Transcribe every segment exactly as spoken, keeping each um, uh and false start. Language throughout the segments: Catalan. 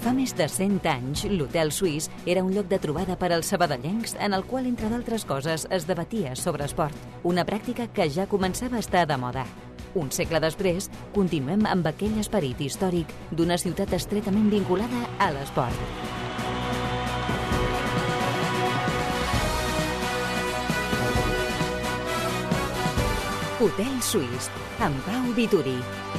Fa més de cent anys, l'Hotel Suís era un lloc de trobada per als sabadellencs en el qual, entre d'altres coses, es debatia sobre esport, una pràctica que ja començava a estar de moda. Un segle després, continuem amb aquell esperit històric d'una ciutat estretament vinculada a l'esport. Hotel Suís, amb Pau Vituri.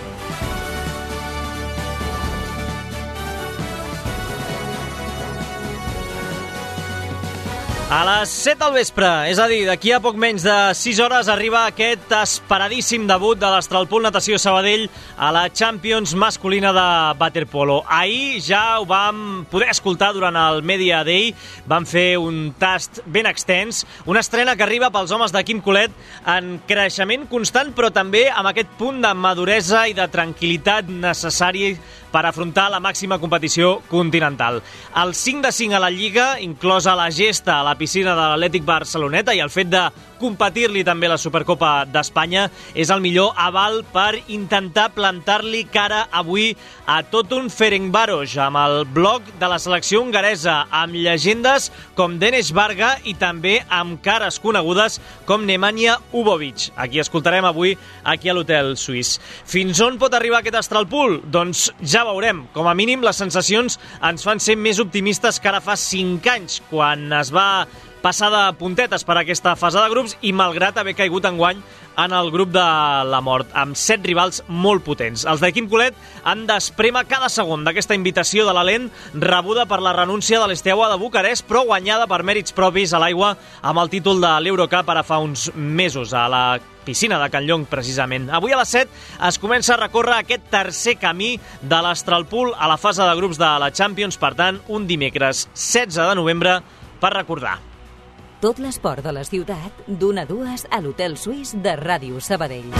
A les set del vespre, és a dir, d'aquí a poc menys de sis hores, arriba aquest esperadíssim debut de l'Astralpool Natació Sabadell a la Champions masculina de waterpolo. Ahir ja ho vam poder escoltar durant el Media Day, vam fer un tast ben extens, una estrena que arriba pels homes de Quim Colet en creixement constant, però també amb aquest punt de maduresa i de tranquil·litat necessari per afrontar la màxima competició continental. El cinc de cinc a la Lliga, inclosa la gesta a la piscina de l'Atlètic Barceloneta, i el fet de competir-li també la Supercopa d'Espanya és el millor aval per intentar plantar-li cara avui a tot un Ferencváros, amb el bloc de la selecció hongaresa, amb llegendes com Denis Varga i també amb cares conegudes com Nemanja Ubovic. Aquí escoltarem avui aquí a l'Hotel Suís. Fins on pot arribar aquest Astralpool? Doncs ja veurem. Com a mínim, les sensacions ens fan ser més optimistes que ara fa cinc anys, quan es va passar de puntetes per aquesta fase de grups i malgrat haver caigut enguany en el grup de la mort, amb set rivals molt potents. Els de Quim Colet han d'esprémer cada segon d'aquesta invitació de l'Alent, rebuda per la renúncia de l'Esteaua de Bucarest, però guanyada per mèrits propis a l'aigua amb el títol de l'Eurocup ara fa uns mesos a la piscina de Can Llong, precisament. Avui a les set es comença a recórrer aquest tercer camí de l'Astralpool a la fase de grups de la Champions, per tant, un dimecres setze de novembre per recordar. Tot l'esport de la ciutat, d'una a dues a l'Hotel Suís de Ràdio Sabadell.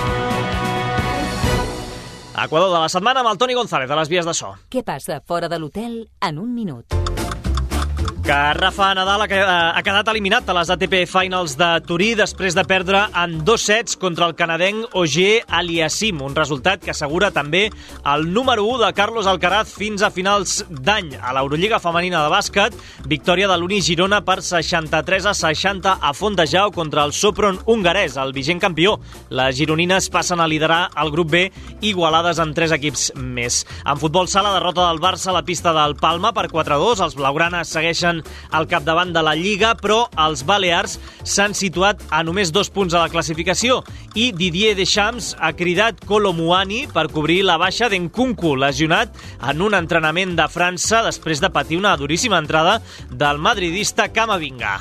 Equador de la setmana amb el Toni González, a les vies de so. Què passa fora de l'hotel en un minut? Que Rafa Nadal ha quedat eliminat a les A T P Finals de Turí després de perdre en dos sets contra el canadenc Ogier Aliassime, un resultat que assegura també el número u de Carlos Alcaraz fins a finals d'any. A l'Eurolliga femenina de bàsquet, victòria de l'Uni Girona per seixanta-tres a seixanta a Fontejau contra el Sopron hongarès, el vigent campió. Les gironines passen a liderar el grup B, igualades en tres equips més. En futbol sala, derrota del Barça a la pista del Palma per quatre a dos. Els blaugranes segueixen al capdavant de la Lliga, però els balears s'han situat a només dos punts a la classificació i Didier Deschamps ha cridat Kolo Muani per cobrir la baixa d'Nkunku, lesionat en un entrenament de França després de patir una duríssima entrada del madridista Camavinga.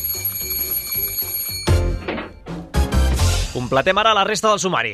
Completem ara la resta del sumari.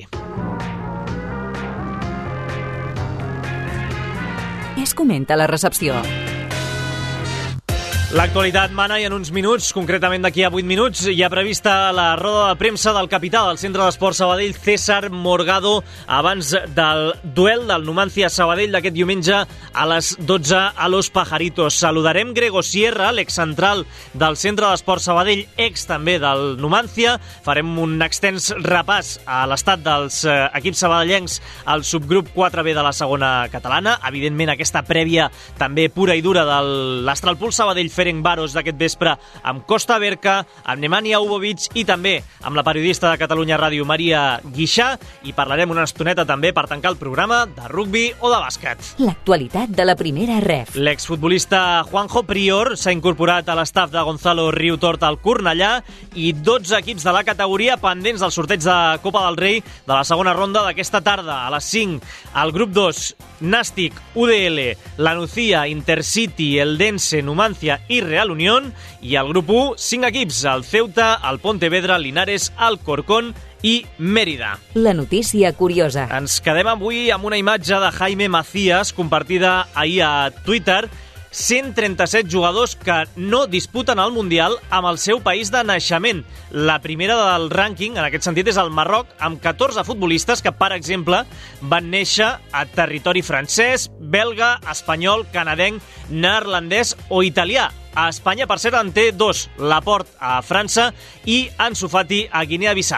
Es comenta a la recepció. L'actualitat mana i en uns minuts, concretament d'aquí a vuit minuts, hi ha prevista la roda de premsa del capità del Centre d'Esport Sabadell, César Morgado, abans del duel del Numancia Sabadell d'aquest diumenge a les dotze a Los Pajaritos. Saludarem Grego Sierra, l'excentral del Centre d'Esport Sabadell, ex també del Numancia. Farem un extens repàs a l'estat dels eh, equips sabadellencs al subgrup quatre B de la segona catalana. Evidentment, aquesta prèvia també pura i dura de l'Astralpool Sabadell Ferencváros d'aquest vespre amb Costa Berca, amb Nemanja Ubovic i també amb la periodista de Catalunya Ràdio, Maria Guixà, i parlarem una estoneta també per tancar el programa de rugbi o de bàsquet. L'actualitat de la primera ref. L'exfutbolista Juanjo Prior s'ha incorporat a l'estaf de Gonzalo Riutort al Cornellà i dotze equips de la categoria pendents del sorteig de Copa del Rei de la segona ronda d'aquesta tarda. A les cinc, al grup dos, Nàstic, U D L, La Nucía, Intercity, Eldense, Numancia i Real Unión, i al grup u, cinc equips, el Ceuta, el Pontevedra, Linares, Alcorcón i Mérida. La notícia curiosa. Ens quedem avui amb una imatge de Jaime Macías compartida ahir a Twitter. cent trenta-set jugadors que no disputen el Mundial amb el seu país de naixement. La primera del rànquing, en aquest sentit, és el Marroc, amb catorze futbolistes que, per exemple, van néixer a territori francès, belga, espanyol, canadenc, neerlandès o italià. A Espanya, per cert, en té dos, Laporte a França i Ansu Fati a Guinea-Bissau.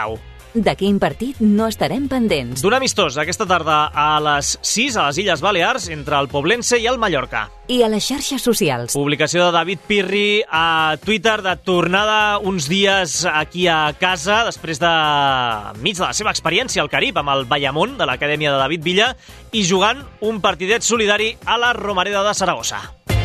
De quin partit no estarem pendents? D'un amistós aquesta tarda a les sis a les Illes Balears entre el Poblense i el Mallorca. I a les xarxes socials. Publicació de David Pirri a Twitter de tornada uns dies aquí a casa després de mig de la seva experiència al Carib amb el Bayamón de l'Acadèmia de David Villa i jugant un partidet solidari a la Romareda de Saragossa.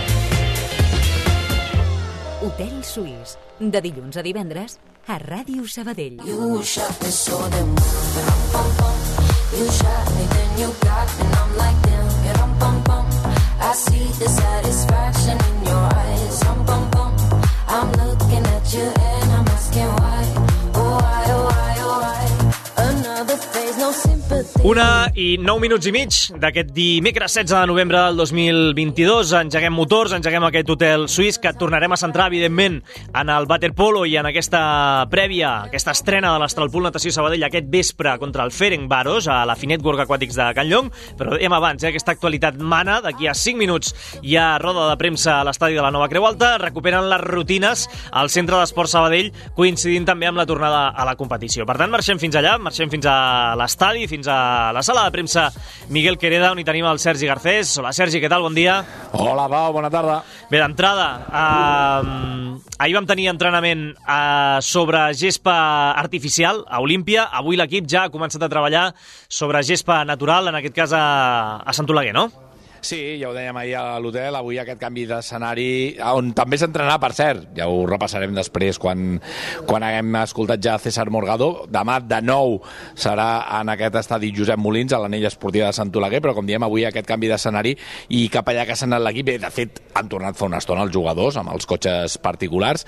Hotel Suís, de dilluns a divendres a Ràdio Sabadell. You shot me so damn well, rum pum pum. You shot me, then you got me, and I'm like damn, rum pum pum. I see the satisfaction in your eyes, rum pum pum. I'm looking at you and I'm asking why, oh why, oh why, oh why. Another phase, no sympathy. Una i nou minuts i mig d'aquest dimecres setze de novembre del dos mil vint-i-dos. Engeguem motors, engeguem aquest hotel suís que tornarem a centrar, evidentment, en el waterpolo i en aquesta prèvia, aquesta estrena de l'Astralpool Natació Sabadell aquest vespre contra el Ferencváros a la Finet Gorg Aquàtics de Can Llong. Però dèiem abans, eh, aquesta actualitat mana. D'aquí a cinc minuts hi ha roda de premsa a l'estadi de la Nova Creu Alta. Recuperen les rutines al Centre d'Esport Sabadell, coincidint també amb la tornada a la competició. Per tant, marxem fins allà, marxem fins a l'estadi, fins a la sala de premsa Miguel Quereda, on hi tenim el Sergi Garcés. Hola, Sergi, què tal? Bon dia. Hola, Pau, bona tarda. Bé, d'entrada, eh, ahir vam tenir entrenament eh, sobre gespa artificial a Olímpia. Avui l'equip ja ha començat a treballar sobre gespa natural, en aquest cas a, a Sant Oleguer, no? Sí, ja ho dèiem ahir a l'hotel, avui aquest canvi d'escenari, on també s'entrenarà, per cert, ja ho repassarem després quan, quan haguem escoltat ja César Morgado. Demà de nou serà en aquest estadi Josep Molins, a l'anella esportiva de Sant Oleguer, però com diem, avui aquest canvi d'escenari i cap allà que s'ha anat l'equip. Bé, de fet, han tornat fa una estona els jugadors amb els cotxes particulars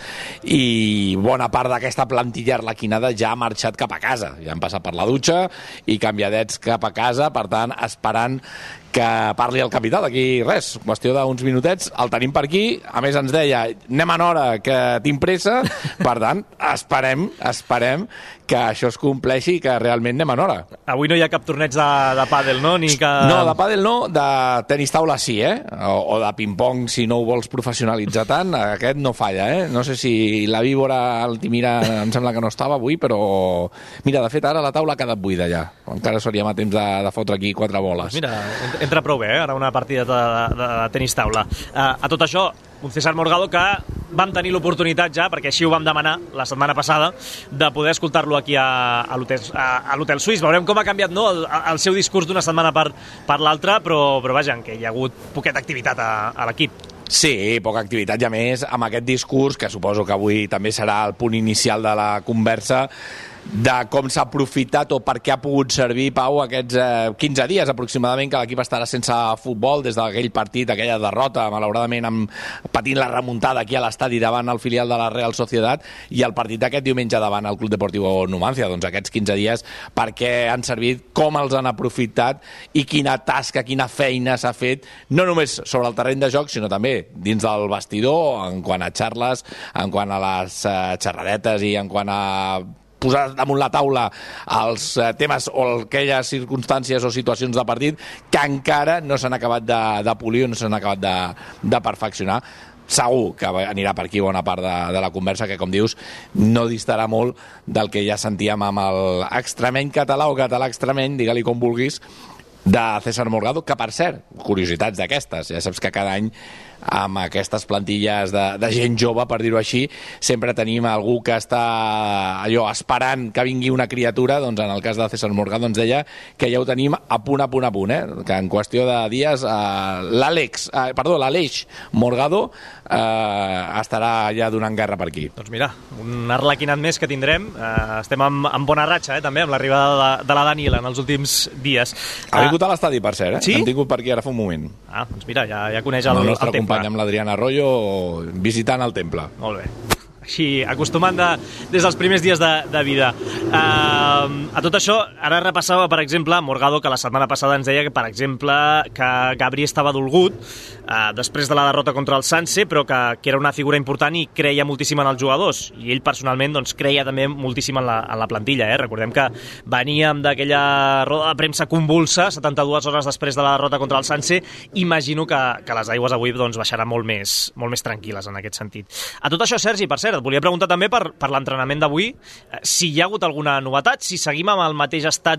i bona part d'aquesta plantilla arlequinada ja ha marxat cap a casa, ja han passat per la dutxa i canviadets cap a casa, per tant, esperant que parli el capità d'aquí res, qüestió d'uns minutets, el tenim per aquí, a més ens deia, anem en hora que tinc pressa, per tant, esperem, esperem que això es compleixi i que realment anem en hora. Avui no hi ha cap torneig de, de pàdel, no? Ni que... No, de pàdel no, de tenis taula sí, eh? O, o de ping-pong, si no ho vols professionalitzar tant, aquest no falla, eh? No sé si la víbora Altimira em sembla que no estava avui, però... Mira, de fet, ara la taula ha quedat buida ja. Encara seríem a temps de, de fotre aquí quatre boles. Mira, entra prou bé, eh? Ara una partida de, de, de tenis taula. Uh, a tot això, un César Morgado que vam tenir l'oportunitat ja, perquè així ho vam demanar la setmana passada, de poder escoltar-lo aquí a, a l'Hotel Suís. Veurem com ha canviat, no?, el, el seu discurs d'una setmana per, per l'altra, però, però vaja, que hi ha hagut poqueta activitat a, a l'equip. Sí, poca activitat, i a més, amb aquest discurs, que suposo que avui també serà el punt inicial de la conversa, de com s'ha aprofitat o per què ha pogut servir, Pau, aquests eh, quinze dies aproximadament que l'equip estarà sense futbol des d'aquell partit, aquella derrota, malauradament amb, patint la remuntada aquí a l'estadi davant el filial de la Real Sociedad, i el partit d'aquest diumenge davant el Club Deportiu Numancia. Doncs aquests quinze dies perquè han servit, com els han aprofitat i quina tasca, quina feina s'ha fet, no només sobre el terreny de joc, sinó també dins del vestidor, en quant a xarles, en quant a les eh, xerradetes i en quant a posar damunt la taula els temes o aquelles circumstàncies o situacions de partit que encara no s'han acabat de, de polir o no s'han acabat de, de perfeccionar. Segur que anirà per aquí bona part de, de la conversa, que, com dius, no distarà molt del que ja sentíem amb l'extremeny català o català extremeny, digue-li com vulguis, de César Morgado, que, per cert, curiositats d'aquestes, ja saps que cada any amb aquestes plantilles de, de gent jove, per dir-ho així, sempre tenim algú que està allò esperant que vingui una criatura. Doncs en el cas de César Morgado ens deia que ja ho tenim a punt, a punt, a punt, eh? Que en qüestió de dies eh, l'Àlex, eh, perdó, l'Aleix Morgado eh, estarà ja donant guerra per aquí. Doncs mira, un arlequinat més que tindrem. Eh, estem amb, amb bona ratxa, eh, també, amb l'arribada de, de la Daniela en els últims dies. Ha vingut a l'estadi, per cert, eh? Sí? Hem tingut per aquí ara fa un moment. Ah, doncs mira, ja, ja coneix el, el nostre el temple. company amb l'Adriana Arroyo visitant el temple. Molt bé. Així, acostumant de, des dels primers dies de, de vida. Uh, a tot això, ara repassava, per exemple, Morgado, que la setmana passada ens deia que, per exemple, que Gabri estava dolgut uh, després de la derrota contra el Sanse, però que, que era una figura important i creia moltíssim en els jugadors. I ell, personalment, doncs, creia també moltíssim en la, en la plantilla. Eh? Recordem que veníem d'aquella roda de premsa convulsa, setanta-dues hores després de la derrota contra el Sanse. Imagino que, que les aigües avui doncs, baixaran molt més, molt més tranquil·les en aquest sentit. A tot això, Sergi, per cert, Albert, et volia preguntar també per, per l'entrenament d'avui, eh, si hi ha hagut alguna novetat, si seguim amb el mateix estat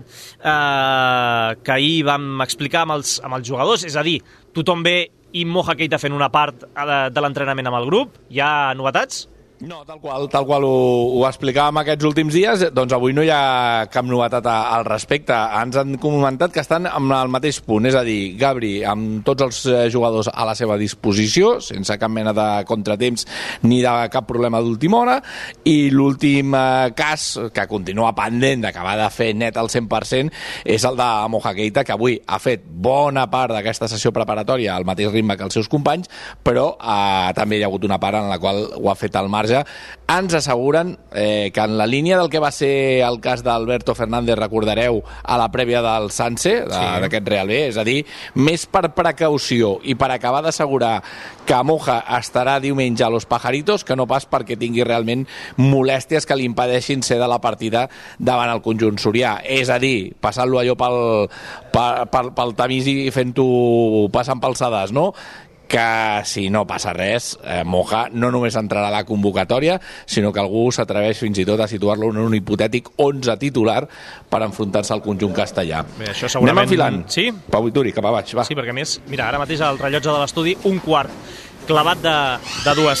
eh, que ahir vam explicar amb els, amb els jugadors, és a dir, tothom ve i Moja Keita fent una part de, de l'entrenament amb el grup. Hi ha novetats? No, tal qual, tal qual ho, ho explicàvem aquests últims dies, doncs avui no hi ha cap novetat a, al respecte. Ens han comentat que estan amb el mateix punt, és a dir, Gabri amb tots els jugadors a la seva disposició, sense cap mena de contratemps ni de cap problema d'última hora, i l'últim eh, cas que continua pendent d'acabar de fer net al cent per cent és el de Moja Keita, que avui ha fet bona part d'aquesta sessió preparatòria al mateix ritme que els seus companys, però eh, també hi ha hagut una part en la qual ho ha fet al marge. Ens asseguren eh, que en la línia del que va ser el cas d'Alberto Fernández, recordareu, a la prèvia del Sanse, d'aquest sí. Real B, és a dir, més per precaució i per acabar d'assegurar que Moja estarà diumenge a Los Pajaritos que no pas perquè tingui realment molèsties que li impedeixin ser de la partida davant el conjunt sorià. És a dir, passant-lo allò pel, pel, pel, pel tamís i fent-ho passant pel sedàs, no? Que si no passa res, eh, Moja no només entrarà a la convocatòria, sinó que algú s'atreveix fins i tot a situar-lo en un hipotètic onze titular per enfrontar-se al conjunt castellà. Bé, això segurament... Anem enfilant. Sí? Pau Vituri, cap a baix, va. Sí, perquè a més, mira, ara mateix el rellotge de l'estudi, un quart clavat de, de dues.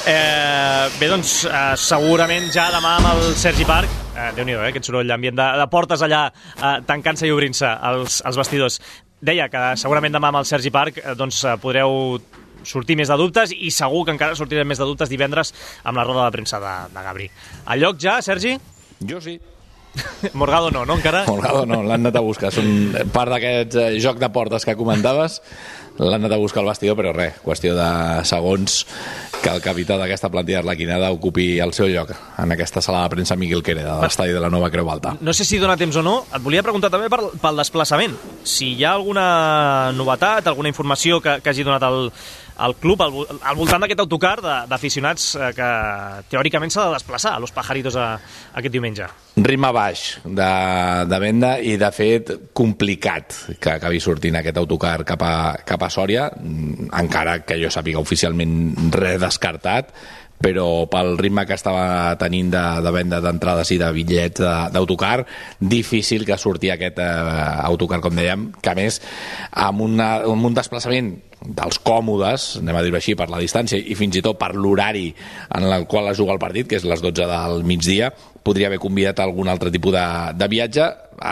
Eh, bé, doncs, eh, segurament ja demà amb el Sergi Parc, eh, Déu-n'hi-do, eh, aquest soroll d'ambient de, de portes allà eh, tancant-se i obrint-se els, els vestidors. Deia que segurament demà amb el Sergi Parc eh, doncs, podreu sortir més de dubtes i segur que encara sortirem més de dubtes divendres amb la roda de premsa de, de Gabri. Al lloc ja, Sergi? Jo sí. Morgado no, no encara? Morgado no, l'han anat a buscar. Són part d'aquest eh, joc de portes que comentaves. L'han anat a buscar al vestidor, però res, qüestió de segons que el capità d'aquesta plantilla arlequinada ocupi el seu lloc en aquesta sala de premsa Miguel Quere de l'estadi de la Nova Creu Alta. No sé si dona temps o no, et volia preguntar també per, pel desplaçament. Si hi ha alguna novetat, alguna informació que, que hagi donat el, el club al, al voltant d'aquest autocar d'aficionats que teòricament s'ha de desplaçar a Los Pajaritos a, a aquest diumenge. Ritme baix de, de venda i, de fet, complicat que acabi sortint aquest autocar cap a, cap a Sòria, encara que jo sàpiga oficialment res descartat, però pel ritme que estava tenint de, de venda d'entrades i de bitllets d'autocar, difícil que surti aquest eh, autocar, com dèiem, que a més amb, una, amb un desplaçament dels còmodes, anem a dir-ho així, per la distància i fins i tot per l'horari en el qual es juga el partit, que és les dotze del migdia, podria haver convidat algun altre tipus de, de viatge.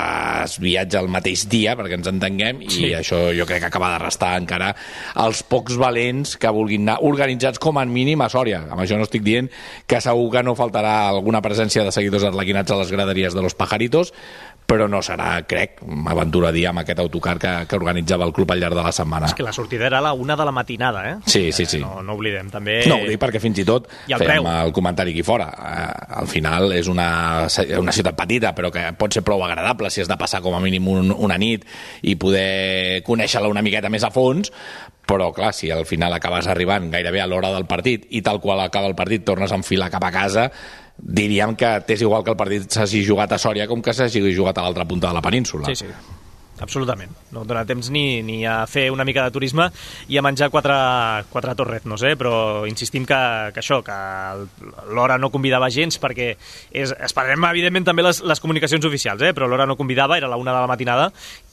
Es viatja el mateix dia, perquè ens entenguem, i sí. Això jo crec que acaba de restar encara els pocs valents que vulguin anar organitzats com a mínim a Sòria. Amb això no estic dient que segur que no faltarà alguna presència de seguidors arlequinats a les graderies de Los Pajaritos, però no serà, crec, aventura dia amb aquest autocar que, que organitzava el club al llarg de la setmana. És que la sortida era a la una de la matinada, eh? Sí, sí, sí. No, no oblidem, també... No, ho dic perquè fins i tot I el fèiem preu. El comentari aquí fora. Eh, al final és una, una ciutat petita, però que pot ser prou agradable si has de passar com a mínim un, una nit i poder conèixer-la una miqueta més a fons, però clar, si al final acabes arribant gairebé a l'hora del partit i tal qual acaba el partit tornes a enfilar cap a casa, diríem que t'és igual que el partit s'hagi jugat a Sòria com que s'hagi jugat a l'altra punta de la península. Sí, sí, absolutament. No et dona temps ni, ni a fer una mica de turisme i a menjar quatre, quatre torretnos, eh? Però insistim que, que això, que l'hora no convidava gens, perquè és, esperem evidentment també les, les comunicacions oficials, eh? Però l'hora no convidava, era la una de la matinada,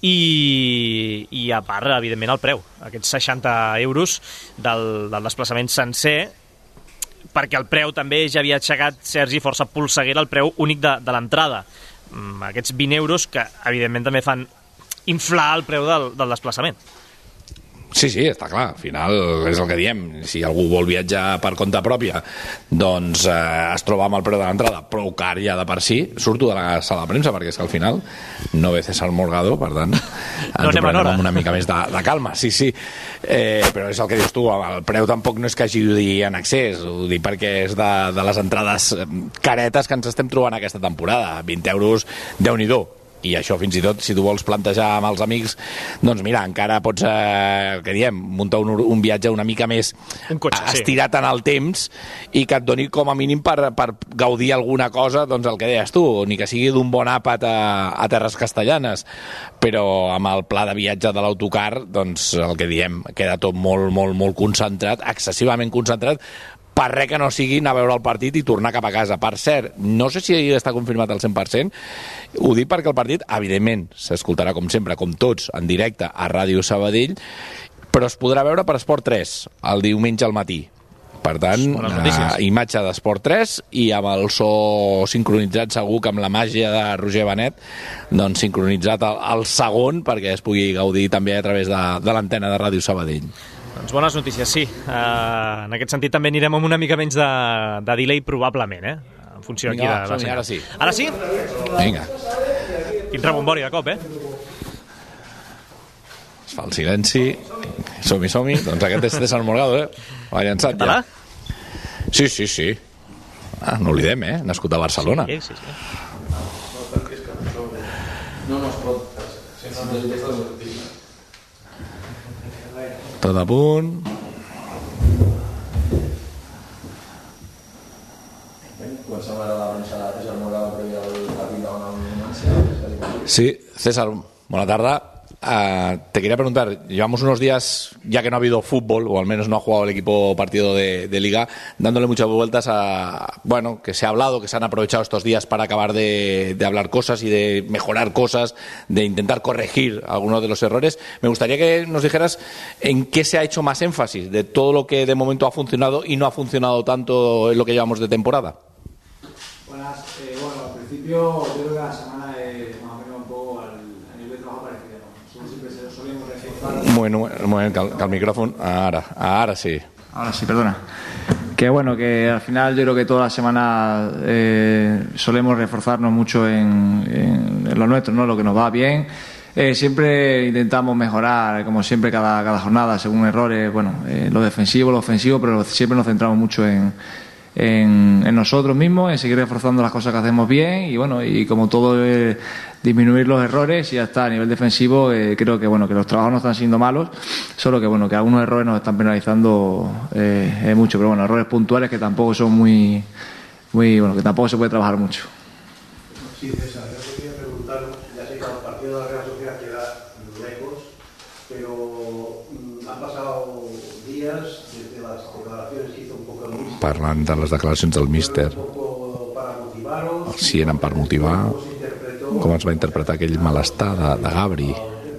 i, i a part, evidentment, el preu, aquests seixanta euros del, del desplaçament sencer, perquè el preu també ja havia aixecat, Sergi, força polseguera el preu únic de, de l'entrada. Mm, aquests vint euros que, evidentment, també fan inflar el preu del, del desplaçament. Sí, sí, està clar, al final és el que diem, si algú vol viatjar per compte pròpia, doncs eh, es troba amb el preu de l'entrada prou car ja de per si, surto de la sala de premsa perquè és que al final no ve César Morgado, per tant ens no ho prenem amb una mica més de, de calma, sí, sí, eh, però és el que dius tu, el preu tampoc no és que hagi de dir en accés, ho dic perquè és de, de les entrades caretes que ens estem trobant aquesta temporada, vint euros, Déu-n'hi-do. I això fins i tot, si tu vols plantejar amb els amics, doncs mira, encara pots, eh, que diem, muntar un, un viatge una mica més un cotxe, estirat sí. en el temps i que et doni com a mínim per, per gaudir alguna cosa, doncs el que deies tu, ni que sigui d'un bon àpat a, a terres castellanes, però amb el pla de viatge de l'autocar, doncs el que diem, queda tot molt, molt, molt concentrat, excessivament concentrat, per res que no sigui anar a veure el partit i tornar cap a casa. Per cert, no sé si està confirmat al cent per cent, ho dic perquè el partit, evidentment, s'escoltarà com sempre, com tots, en directe a Ràdio Sabadell, però es podrà veure per Esport tres el diumenge al matí. Per tant, eh, imatge d'Esport tres i amb el so sincronitzat segur que amb la màgia de Roger Benet, doncs sincronitzat el, el segon perquè es pugui gaudir també a través de, de l'antena de Ràdio Sabadell. Doncs bones notícies, sí. Uh, en aquest sentit també anirem amb una mica menys de, de delay probablement, eh? En funció aquí Vinga, de la som-hi, ara sí. Ara sí? Vinga. Quin rebombori de cop, eh? Es fa el silenci. Som-hi, som-hi. Doncs aquest és César Morgado, eh? L'ha llançat Català? ja. Sí, sí, sí. Ah, no oblidem, eh? Nascut a Barcelona. Sí, sí, sí. No, no es pot. Tot a punt. Comencem ara la premsa de César Morgado previ al partit davant el Numancia. Sí, César, buena tarde. Uh, te quería preguntar, llevamos unos días, ya que no ha habido fútbol, o al menos no ha jugado el equipo partido de, de Liga, dándole muchas vueltas a, bueno, que se ha hablado, que se han aprovechado estos días para acabar de, de hablar cosas y de mejorar cosas, de intentar corregir algunos de los errores. Me gustaría que nos dijeras en qué se ha hecho más énfasis de todo lo que de momento ha funcionado y no ha funcionado tanto en lo que llevamos de temporada. Buenas, eh, bueno, al principio yo creo que la semana es más o menos un poco al, a nivel de trabajo parecido, ¿no? Somos siempre se solemos reforzar. Bueno, bueno, cal, cal micrófono, ahora, ahora sí. Ahora sí, perdona. Que bueno, que al final yo creo que toda la semana eh, solemos reforzarnos mucho en, en, en lo nuestro, ¿no? Lo que nos va bien. Eh, siempre intentamos mejorar, como siempre, cada, cada jornada, según errores, bueno, eh, lo defensivo, lo ofensivo, pero siempre nos centramos mucho en En, en nosotros mismos, en seguir reforzando las cosas que hacemos bien y bueno, y como todo eh, disminuir los errores y ya está. A nivel defensivo eh, creo que bueno, que los trabajos no están siendo malos, solo que bueno, que algunos errores nos están penalizando eh, eh, mucho, pero bueno, errores puntuales que tampoco son muy muy bueno, que tampoco se puede trabajar mucho. Sí, César, yo te quería preguntar, ya sé que el partido de la Real Sociedad queda lejos, pero mm, han pasado días desde las declaraciones que hizo un poco el míster. Parlant de les declaracions del míster, si eren per motivar, com es va interpretar aquell malestar de, de Gabri.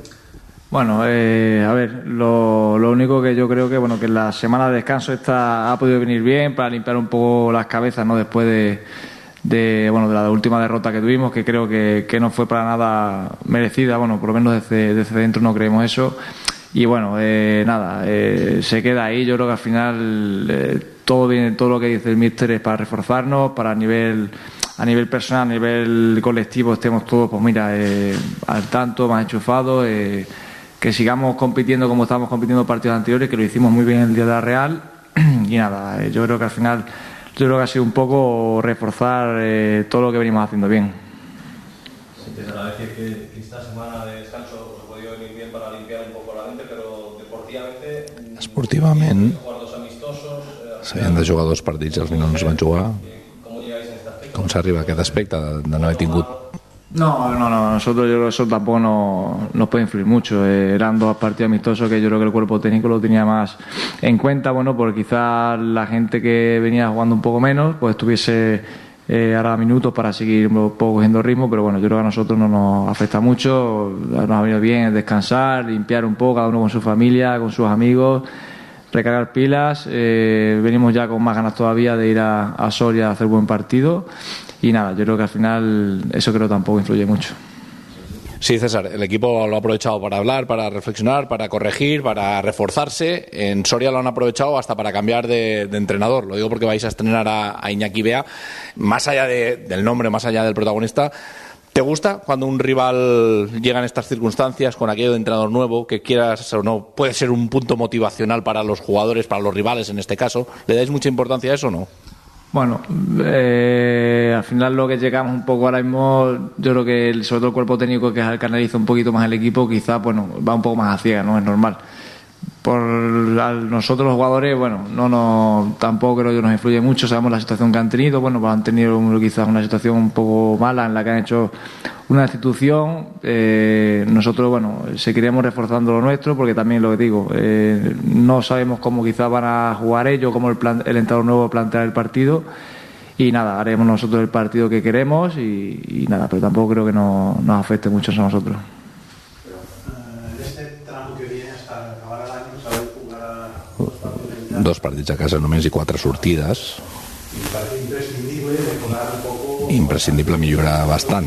Bueno, eh, a ver, lo, lo único que yo creo que bueno que la semana de descanso esta ha podido venir bien para limpiar un poco las cabezas, no después de, de bueno de la última derrota que tuvimos, que creo que, que no fue para nada merecida, bueno, por lo menos desde, desde dentro no creemos eso. Y bueno, eh, nada, eh, se queda ahí. Yo creo que al final eh, todo viene, todo lo que dice el míster es para reforzarnos, para a nivel a nivel personal, a nivel colectivo estemos todos, pues mira, eh, al tanto, más enchufados, eh, que sigamos compitiendo como estábamos compitiendo en partidos anteriores, que lo hicimos muy bien el día de la Real. Y nada, eh, yo creo que al final, yo creo que ha sido un poco reforzar eh, todo lo que venimos haciendo bien. Se empezará a decir que, que esta semana de descanso os ha podido venir bien para limpiar un poco la mente, pero deportivamente... Esportivament jugar dos amistosos... Eh, s'havien de jugar dos partits, els no es van jugar. ¿Cómo llegáis en este aspecto? Com s'arriba a aquest aspecte de, de no haver tingut? No, no, no, nosotros yo creo que eso tampoco no, nos puede influir mucho. Eh, eran dos partidos amistosos que yo creo que el cuerpo técnico lo tenía más en cuenta, bueno, porque quizás la gente que venía jugando un poco menos, pues tuviese eh, ahora minutos para seguir un poco cogiendo ritmo, pero bueno, yo creo que a nosotros no nos afecta mucho, nos ha venido bien descansar, limpiar un poco, cada uno con su familia, con sus amigos, recargar pilas, eh, venimos ya con más ganas todavía de ir a, a Soria a hacer buen partido. Y nada, yo creo que al final eso creo tampoco influye mucho. Sí, César, el equipo lo ha aprovechado para hablar, para reflexionar, para corregir, para reforzarse. En Soria lo han aprovechado hasta para cambiar de, de entrenador. Lo digo porque vais a estrenar a, a Iñaki Bea. Más allá de, del nombre, más allá del protagonista, ¿te gusta cuando un rival llega en estas circunstancias con aquello de entrenador nuevo, que quieras o no, puede ser un punto motivacional para los jugadores, para los rivales en este caso? ¿Le dais mucha importancia a eso o no? Bueno, eh, al final lo que llegamos un poco ahora mismo, yo creo que el, sobre todo el cuerpo técnico, que es el que analiza un poquito más el equipo, quizás bueno, va un poco más a ciega, ¿no? Es normal. por nosotros los jugadores, bueno, no nos, tampoco creo que nos influye mucho. Sabemos la situación que han tenido, bueno, pues han tenido quizás una situación un poco mala en la que han hecho una destitución. Eh, nosotros, bueno, seguiremos reforzando lo nuestro, porque también lo que digo, eh, no sabemos cómo quizás van a jugar ellos, cómo el, plan, el entrenador nuevo plantea el partido, y nada, haremos nosotros el partido que queremos y, y nada, pero tampoco creo que no, nos afecte mucho a nosotros. Dos partits a casa només i quatre sortides. Imprescindible millorar bastant.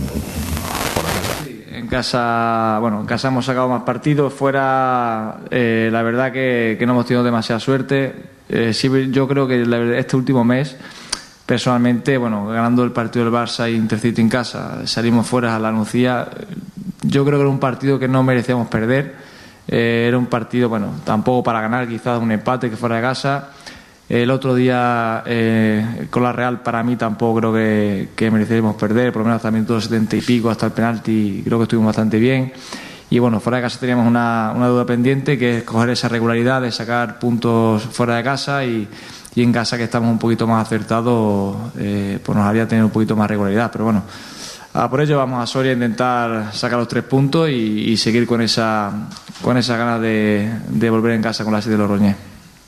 Sí, en casa, bueno, en casa hemos sacado más partidos. Fuera, eh, la verdad que, que no hemos tenido demasiada suerte. Eh, sí, yo creo que la, este último mes, personalmente, bueno, ganando el partido del Barça y Intercity en casa, salimos fuera a la Nucía. Yo creo que era un partido que no merecíamos perder. Eh, era un partido, bueno, tampoco para ganar, quizás un empate que fuera de casa. El otro día eh, con la Real, para mí tampoco creo que, que merecíamos perder, por lo menos también todo setenta y pico hasta el penalti, creo que estuvimos bastante bien. Y bueno, fuera de casa teníamos una, una duda pendiente, que es coger esa regularidad de sacar puntos fuera de casa, y, y en casa, que estamos un poquito más acertados, eh, pues nos haría tener un poquito más regularidad. Pero bueno, a por ello vamos a Soria a intentar sacar los tres puntos y, y seguir con esa con esa ganas de, de volver en casa con la serie de Logroñés.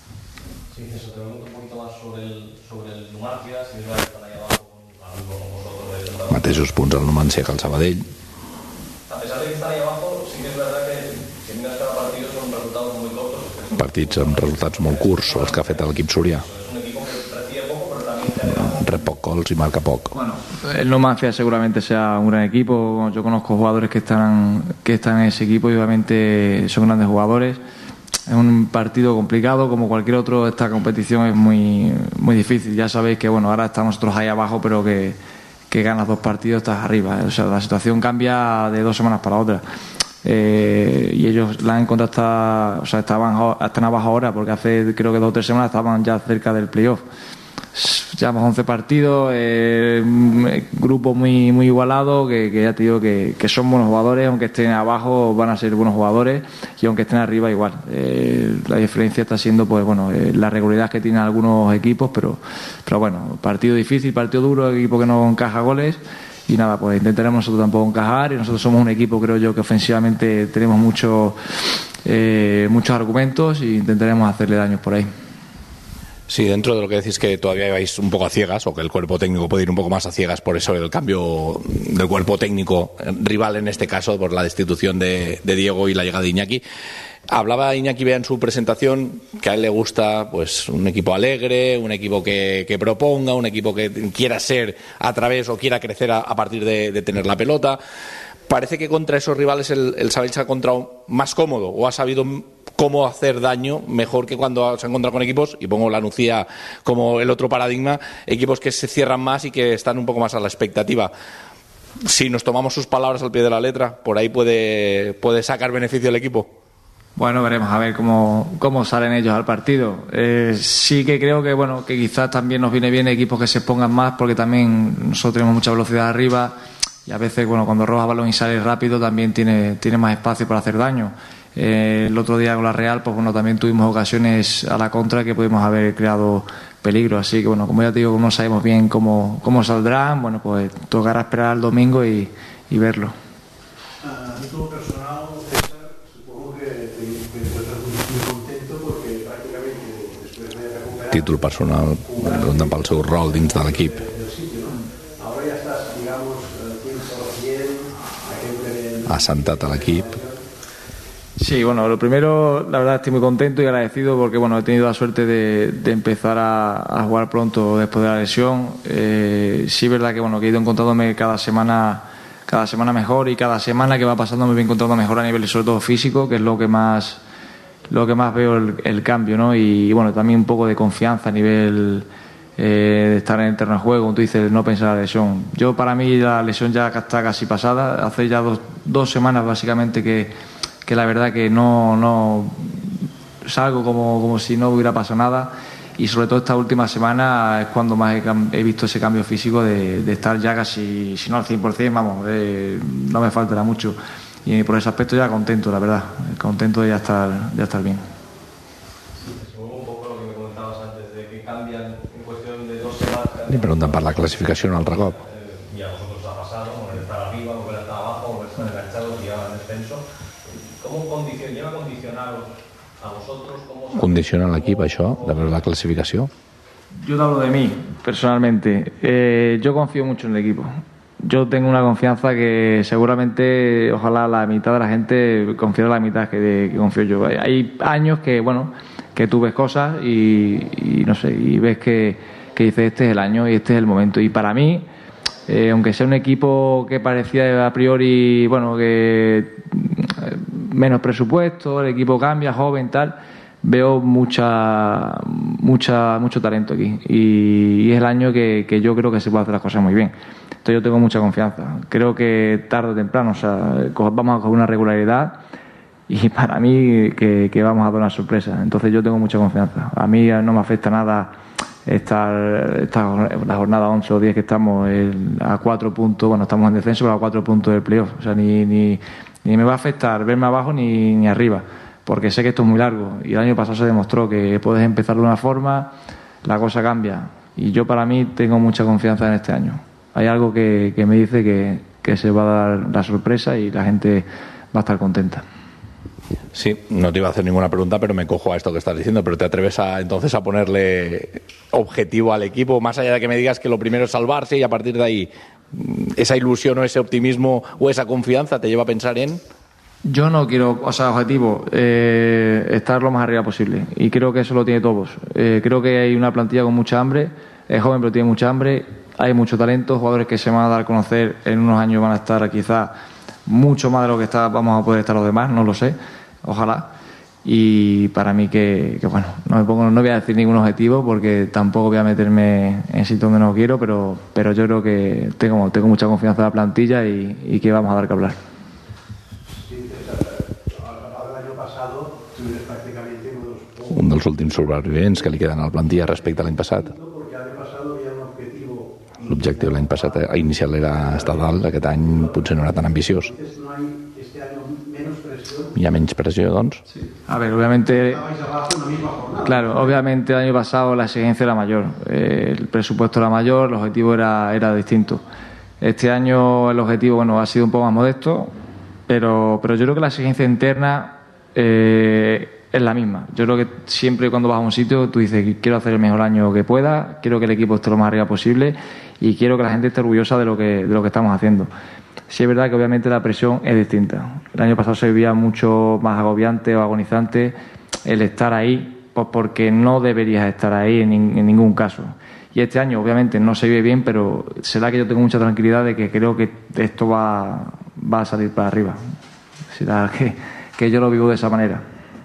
Sí, eso, te pregunto un poquito más sobre el, sobre el Numancia, si es verdad que están ahí abajo con vosotros. Mateixos punts al Numancia que al Sabadell. A pesar de que están ahí abajo, sí que es verdad que si miras cada partido son resultados muy cortos. Partits amb resultats molt curts, els que ha fet l'equip sorià. Es un equipo que recibe poco, pero también genera Rep poc gols i marca poc. Bueno, el Numancia seguramente sea un gran equipo. Yo conozco jugadores que están que están en ese equipo y obviamente son grandes jugadores. Es un partido complicado, como cualquier otro. Esta competición es muy muy difícil. Ya sabéis que bueno, ahora estamos nosotros ahí abajo, pero que, que ganas dos partidos estás arriba. O sea, la situación cambia de dos semanas para otra. Eh, y ellos la han encontrado hasta, o sea, estaban están abajo ahora, porque hace creo que dos o tres semanas estaban ya cerca del playoff. Llevamos once partidos, eh, grupo muy muy igualado, que, que ya te digo que, que son buenos jugadores. Aunque estén abajo van a ser buenos jugadores, y aunque estén arriba igual. Eh, la diferencia está siendo pues bueno eh, la regularidad que tienen algunos equipos, pero pero bueno, partido difícil, partido duro, equipo que no encaja goles. Y nada, pues intentaremos nosotros tampoco encajar, y nosotros somos un equipo, creo yo, que ofensivamente tenemos mucho, eh, muchos argumentos, e intentaremos hacerle daños por ahí. Sí, dentro de lo que decís, que todavía vais un poco a ciegas, o que el cuerpo técnico puede ir un poco más a ciegas por eso, el cambio del cuerpo técnico rival en este caso, por la destitución de, de Diego y la llegada de Iñaki. Hablaba Iñaki Bea en su presentación que a él le gusta pues un equipo alegre, un equipo que, que proponga, un equipo que quiera ser a través o quiera crecer a, a partir de, de tener la pelota. Parece que contra esos rivales el, el Sabadell se ha encontrado más cómodo, o ha sabido cómo hacer daño mejor que cuando se ha encontrado con equipos, y pongo la Nucía como el otro paradigma, equipos que se cierran más y que están un poco más a la expectativa. Si nos tomamos sus palabras al pie de la letra, por ahí puede, puede sacar beneficio el equipo. Bueno, veremos a ver cómo, cómo salen ellos al partido. Eh, sí que creo que bueno que quizás también nos viene bien equipos que se expongan más, porque también nosotros tenemos mucha velocidad arriba, y a veces bueno cuando roba balón y sale rápido también tiene, tiene más espacio para hacer daño. Eh, el otro día con la Real, pues bueno, también tuvimos ocasiones a la contra que pudimos haber creado peligro. Así que bueno, como ya te digo, como no sabemos bien cómo, cómo saldrán, bueno, pues tocará esperar el domingo y, y verlo. A título personal, César, supongo que te, que te estás muy contento porque prácticamente después de recuperar... Títol personal, preguntant pel seu rol dins de l'equip. Ahora ya estás, digamos, cien por cien, aquel assentat a l'equip. Sí, bueno, lo primero, la verdad estoy muy contento y agradecido porque bueno, he tenido la suerte de, de empezar a, a jugar pronto después de la lesión. Eh, sí es verdad que bueno, que he ido encontrándome cada semana cada semana mejor, y cada semana que va pasando me voy encontrando mejor a nivel sobre todo físico, que es lo que más lo que más veo el, el cambio, ¿no? Y, y bueno, también un poco de confianza a nivel eh, de estar en el terreno de juego, como tú dices, no pensar la lesión. Yo, para mí, la lesión ya está casi pasada. Hace ya dos, dos semanas básicamente que que la verdad que no, no salgo como, como si no hubiera pasado nada, y sobre todo esta última semana es cuando más he, he visto ese cambio físico de, de estar ya casi, si no al cien por cien, vamos, eh, no me faltará mucho, y por ese aspecto ya contento, la verdad, contento de ya estar, de ya estar bien. Li pregunten per la classificació un altre cop. Y a vosotros os ha pasado, volver a estar arriba, volver a estar abajo, volver a estar enganchados y ya en descenso. ¿Cómo condiciona, lleva a condicionaros a vosotros? ¿Cómo Condiciona l'equip això, de veure la classificació? Yo te hablo de mí, personalmente. Eh, yo confío mucho en el equipo. Yo tengo una confianza que seguramente, ojalá la mitad de la gente confíe en la mitad que, que confío yo. Hay años que, bueno, que tú ves cosas y, y no sé, y ves que, que dices, este es el año y este es el momento. Y para mí, eh, aunque sea un equipo que parecía a priori, bueno, que menos presupuesto, el equipo cambia, joven, tal, veo mucha, mucha, mucho talento aquí y, y es el año que, que yo creo que se puede hacer las cosas muy bien. Entonces yo tengo mucha confianza. Creo que tarde o temprano, o sea, vamos a coger una regularidad y para mí que, que vamos a dar una sorpresa. Entonces yo tengo mucha confianza. A mí no me afecta nada estar, estar la jornada once o diez que estamos el, a cuatro puntos, bueno, estamos en descenso, pero a cuatro puntos del playoff. O sea, ni, ni, ni me va a afectar verme abajo ni, ni arriba, porque sé que esto es muy largo y el año pasado se demostró que puedes empezar de una forma, la cosa cambia y yo para mí tengo mucha confianza en este año. Hay algo que, que me dice que, que se va a dar la sorpresa y la gente va a estar contenta. Sí, no te iba a hacer ninguna pregunta, pero me cojo a esto que estás diciendo. ¿Pero te atreves a, entonces a ponerle objetivo al equipo, más allá de que me digas que lo primero es salvarse y a partir de ahí esa ilusión o ese optimismo o esa confianza te lleva a pensar en...? Yo no quiero, o sea, objetivo, eh, estar lo más arriba posible y creo que eso lo tiene todos. Eh, creo que hay una plantilla con mucha hambre, es joven pero tiene mucha hambre, hay mucho talento, jugadores que se van a dar a conocer en unos años van a estar quizás mucho más de lo que está, vamos a poder estar los demás, no lo sé, ojalá. Y para mí que, que bueno, no me pongo, no voy a decir ningún objetivo porque tampoco voy a meterme en sitio donde no quiero, pero, pero yo creo que tengo, tengo mucha confianza en la plantilla y, y que vamos a dar que hablar. Un dels últims sobrevivents que li queden a la plantilla respecte a l'any passat. L'objectiu l'any passat inicial era estar dalt, aquest any potser no era tan ambiciós. ¿Hi ha menys pressió, doncs? A ver, obviamente, claro, obviamente el año pasado la exigencia era mayor, eh, el presupuesto era mayor, el objetivo era, era distinto. Este año el objetivo, bueno, ha sido un poco más modesto, pero, pero yo creo que la exigencia interna eh, es la misma. Yo creo que siempre cuando vas a un sitio tú dices quiero hacer el mejor año que pueda, quiero que el equipo esté lo más arriba posible y quiero que la gente esté orgullosa de lo que, de lo que estamos haciendo. Sí es verdad que obviamente la presión es distinta. El año pasado se vivía mucho más agobiante o agonizante el estar ahí, pues porque no deberías estar ahí en, en ningún caso. Y este año obviamente no se vive bien, pero será que yo tengo mucha tranquilidad de que creo que esto va, va a salir para arriba. Será que, que yo lo vivo de esa manera.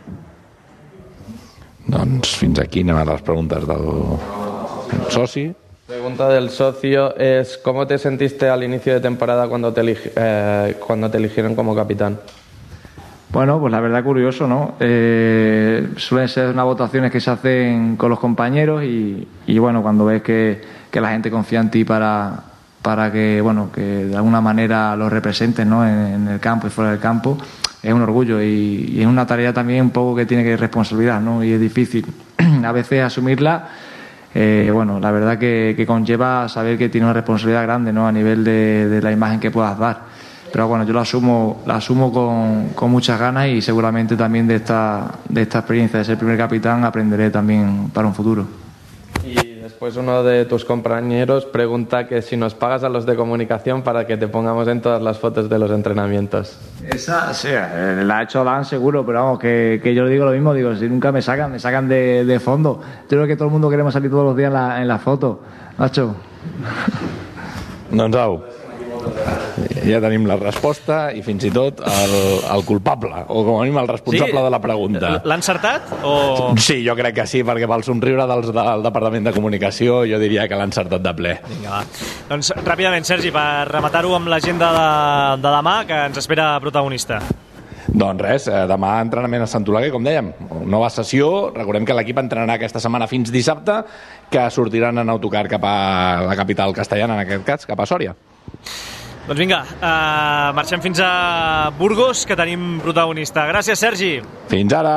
Doncs fins aquí anem a les preguntes del soci. Pregunta del socio es ¿cómo te sentiste al inicio de temporada cuando te, elige, eh, cuando te eligieron como capitán? Bueno, pues la verdad curioso, ¿no? Eh, suelen ser unas votaciones que se hacen con los compañeros y, y bueno, cuando ves que, que la gente confía en ti para, para que, bueno, que de alguna manera lo representes, ¿no? En, en el campo y fuera del campo, es un orgullo y, y es una tarea también un poco que tiene que responsabilidad, ¿no? Y es difícil a veces asumirla. Eh, bueno, la verdad que, que conlleva saber que tiene una responsabilidad grande, ¿no? A nivel de, de la imagen que puedas dar. Pero bueno, yo la asumo, la asumo con, con muchas ganas y seguramente también de esta, de esta experiencia de ser primer capitán aprenderé también para un futuro. Y después uno de tus compañeros pregunta que si nos pagas a los de comunicación para que te pongamos en todas las fotos de los entrenamientos. Esa, sí, la ha hecho Dan seguro, pero vamos, que, que yo le digo lo mismo, digo, si nunca me sacan, me sacan de, de fondo. Yo creo que todo el mundo queremos salir todos los días en la, en la foto, Nacho. Doncs au, ja tenim la resposta i fins i tot el, el culpable, o com a mínim el responsable sí? de la pregunta. L'ha encertat? O... Sí, jo crec que sí, perquè pel somriure dels, del Departament de Comunicació jo diria que l'ha encertat de ple. Vinga, va. Doncs ràpidament, Sergi, per rematar-ho amb l'agenda de, de demà, que ens espera protagonista. Doncs res, demà entrenament a Sant Oleguer, com dèiem, nova sessió. Recordem que l'equip entrenarà aquesta setmana fins dissabte, que sortiran en autocar cap a la capital castellana, en aquest cas, cap a Sòria. Doncs vinga, uh, marxem fins a Burgos, que tenim protagonista. Gràcies, Sergi. Fins ara.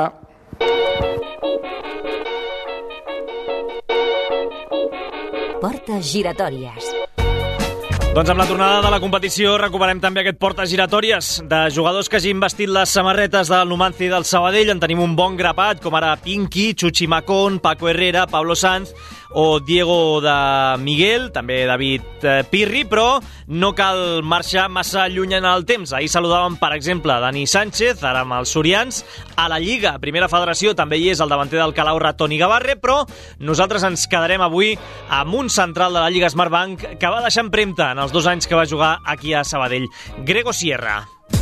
Portes giratòries. Doncs amb la tornada de la competició recuperem també aquest portes giratòries de jugadors que hagin vestit les samarretes del Numancia i del Sabadell. En tenim un bon grapat, com ara Pinky, Chuchi Macón, Paco Herrera, Pablo Sanz o Diego de Miguel, també David eh, Pirri, però no cal marxar massa lluny en el temps. Ahir saludàvem, per exemple, Dani Sánchez, ara amb els sorians. A la Lliga, Primera Federació, també hi és el davanter del Calahorra, Toni Gavarre, però nosaltres ens quedarem avui amb un central de la Lliga Smartbank que va deixar empremta en els dos anys que va jugar aquí a Sabadell, Grego Sierra.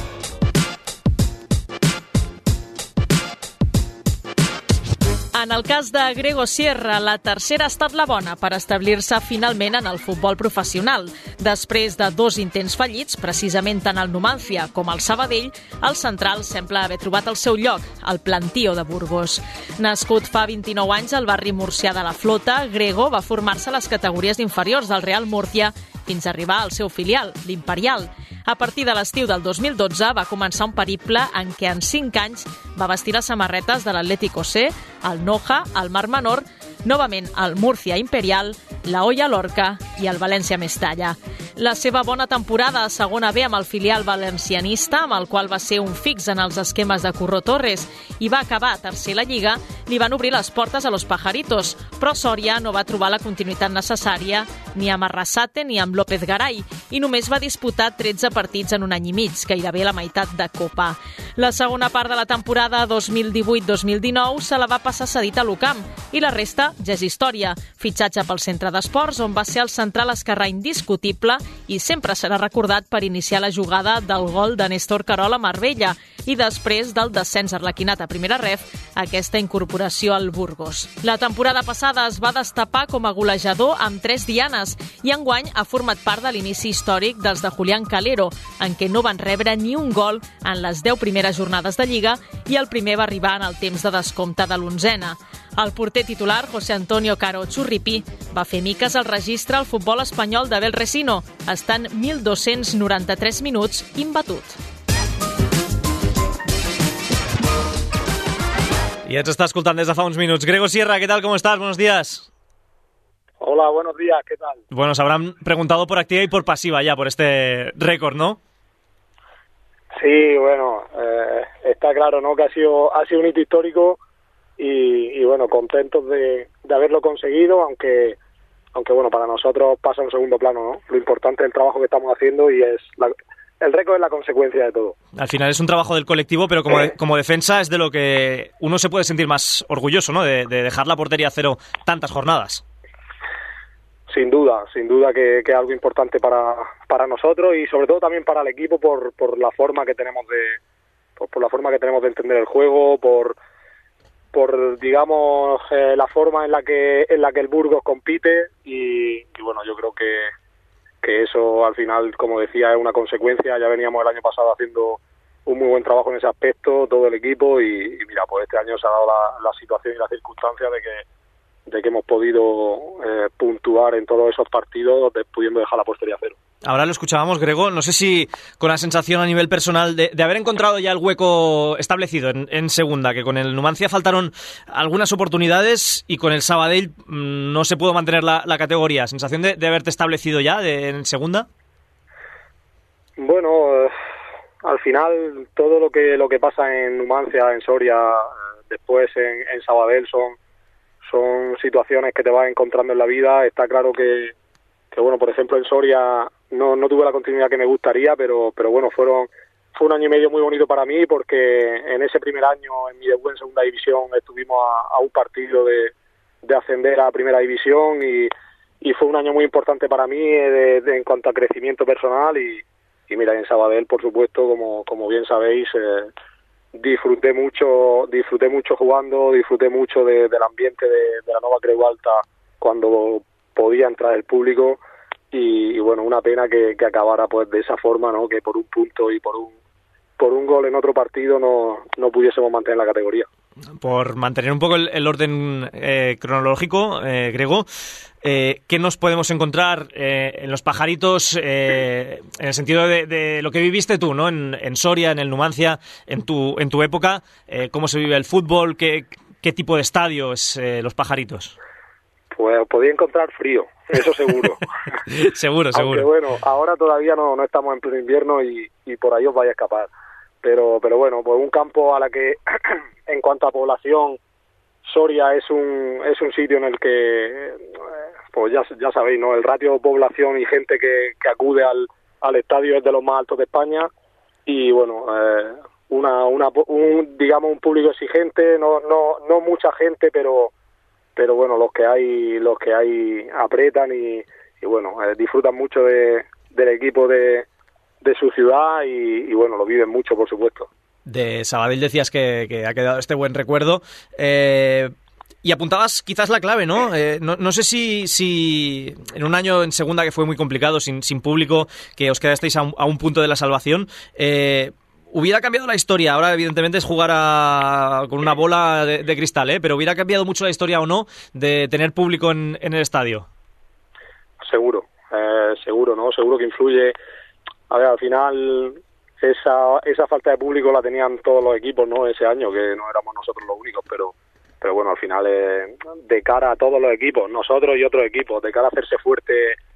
En el cas de Grego Sierra, la tercera ha estat la bona per establir-se finalment en el futbol professional. Després de dos intents fallits, precisament tant el Numancia com el Sabadell, el central sembla haver trobat el seu lloc, el Plantío de Burgos. Nascut fa vint-i-nou anys al barri murcià de la Flota, Grego va formar-se a les categories inferiors del Real Murcia fins a arribar al seu filial, l'Imperial. A partir de l'estiu del dos mil dotze va començar un periple en què en cinc anys va vestir les samarretes de l'Atlético C, el Noja, el Mar Menor, novament el Murcia Imperial, la Hoya Lorca i el València Mestalla. La seva bona temporada a segona B amb el filial valencianista, amb el qual va ser un fix en els esquemes de Curro Torres i va acabar a tercer la Lliga, li van obrir les portes a los Pajaritos, però Sòria no va trobar la continuïtat necessària ni amb Arrasate ni amb López Garay i només va disputar tretze partits en un any i mig, gairebé la meitat de Copa. La segona part de la temporada dos mil divuit dos mil dinou se la va passar cedit a l'Ucamp i la resta ja és història. Fitxatge pel centre d'esports, on va ser el central esquerrà indiscutible i sempre serà recordat per iniciar la jugada del gol de Néstor Querol a Marbella i després del descens arlequinat a primera ref, aquesta incorporació al Burgos. La temporada passada es va destapar com a golejador amb tres dianes i enguany ha format part de l'inici històric dels de Julián Calero, en què no van rebre ni un gol en les deu primeres jornades de Lliga i el primer va arribar en el temps de descompte de l'onzena. El porter titular, José Antonio Caro Churripí, va fer miques al registre al futbol espanyol d'Abel Resino, estant mil dos-cents noranta-tres minuts imbatut. I ens està escoltant des de fa uns minuts. Grego Sierra, ¿qué tal? ¿Cómo estás? Buenos días. Hola, buenos días, ¿qué tal? Bueno, se habrán preguntado por activa y por pasiva ya, por este récord, ¿no? Sí, bueno, eh, está claro, ¿no? Que ha sido, ha sido un hito histórico y, y bueno, contentos de, de haberlo conseguido, aunque, aunque bueno, para nosotros pasa en segundo plano, ¿no? Lo importante es el trabajo que estamos haciendo y es la, el récord es la consecuencia de todo. Al final es un trabajo del colectivo, pero como, de, como defensa es de lo que uno se puede sentir más orgulloso, ¿no? De, de dejar la portería a cero tantas jornadas. Sin duda, sin duda que, que es algo importante para, para nosotros y sobre todo también para el equipo por, por la forma que tenemos de por, por la forma que tenemos de entender el juego, por por digamos eh, la forma en la que en la que el Burgos compite y, y bueno, yo creo que que eso al final, como decía, es una consecuencia. Ya veníamos el año pasado haciendo un muy buen trabajo en ese aspecto, todo el equipo y, y mira, pues este año se ha dado la, la situación y la circunstancia de que de que hemos podido eh, puntuar en todos esos partidos, de, pudiendo dejar la portería a cero. Ahora lo escuchábamos, Grego, no sé si con la sensación a nivel personal de, de haber encontrado ya el hueco establecido en, en segunda, que con el Numancia faltaron algunas oportunidades y con el Sabadell mmm, no se pudo mantener la, la categoría. ¿Sensación de, de haberte establecido ya de, en segunda? Bueno, eh, al final todo lo que lo que pasa en Numancia, en Soria, eh, después en, en Sabadell son son situaciones que te vas encontrando en la vida. Está claro que, que bueno, por ejemplo en Soria no, no tuve la continuidad que me gustaría, pero pero bueno, fueron fue un año y medio muy bonito para mí porque en ese primer año, en mi debut en segunda división, estuvimos a, a un partido de, de ascender a primera división y, y fue un año muy importante para mí de, de, en cuanto a crecimiento personal y, y mira, en Sabadell, por supuesto, como, como bien sabéis, eh, disfruté mucho disfruté mucho jugando, disfruté mucho de, del ambiente de, de la Nova Creu Alta cuando podía entrar el público y, y bueno, una pena que, que acabara pues de esa forma, ¿no? Que por un punto y por un por un gol en otro partido no, no pudiésemos mantener la categoría. Por mantener un poco el, el orden eh, cronológico, eh, Grego, eh, ¿qué nos podemos encontrar eh, en los Pajaritos eh, en el sentido de, de lo que viviste tú, ¿no? En, en Soria, en el Numancia, en tu en tu época, eh, cómo se vive el fútbol, qué, qué tipo de estadio es eh, los Pajaritos? Pues podía encontrar frío, eso seguro. seguro, seguro. Aunque bueno, ahora todavía no, no estamos en pleno invierno y, y por ahí os vais a escapar. Pero, pero bueno, pues un campo a la que, en cuanto a población, Soria es un es un sitio en el que, pues ya ya sabéis, ¿no? El ratio de población y gente que, que acude al, al estadio es de los más altos de España y bueno, eh, una una un digamos un público exigente, no no no mucha gente, pero pero bueno, los que hay los que hay apretan y, y bueno, eh, disfrutan mucho de del equipo de de su ciudad y, y bueno, lo viven mucho, por supuesto. De Sabadell decías que, que ha quedado este buen recuerdo. Eh, y apuntabas quizás la clave, ¿no? Eh, no, no sé si, si en un año en segunda que fue muy complicado, sin, sin público, que os quedasteis a un, a un punto de la salvación, eh, hubiera cambiado la historia. Ahora, evidentemente, es jugar a, con una bola de, de cristal, ¿eh? Pero hubiera cambiado mucho la historia o no de tener público en, en el estadio. Seguro, eh, seguro, ¿no? Seguro que influye. A ver, al final esa esa falta de público la tenían todos los equipos, ¿no? Ese año, que no éramos nosotros los únicos, pero pero bueno, al final eh, de cara a todos los equipos, nosotros y otros equipos, de cara a hacerse fuerte,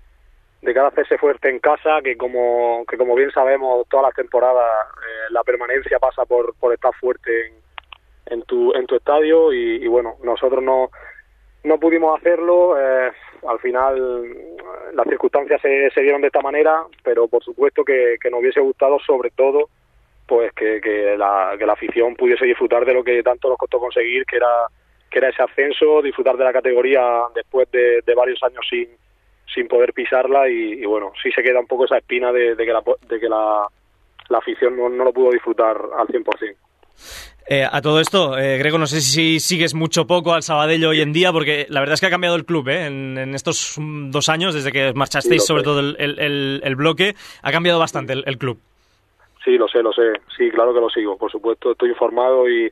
de cara a hacerse fuerte en casa, que como que como bien sabemos todas las temporadas eh, la permanencia pasa por por estar fuerte en, en tu en tu estadio y, y bueno, nosotros no no pudimos hacerlo. Eh, al final las circunstancias se, se dieron de esta manera, pero por supuesto que, que nos hubiese gustado sobre todo pues que, que, la, que la afición pudiese disfrutar de lo que tanto nos costó conseguir, que era que era ese ascenso, disfrutar de la categoría después de, de varios años sin sin poder pisarla y, y bueno, sí se queda un poco esa espina de, de que la de que la, la afición no, no lo pudo disfrutar al cien por ciento. Eh, a todo esto, eh, Grego, no sé si sigues mucho poco al Sabadell hoy en día, porque la verdad es que ha cambiado el club, ¿eh? En, en estos dos años, desde que marchasteis, sí, sobre todo el, el, el, el bloque, ha cambiado bastante el, el club. Sí, lo sé, lo sé. Sí, claro que lo sigo, por supuesto. Estoy informado y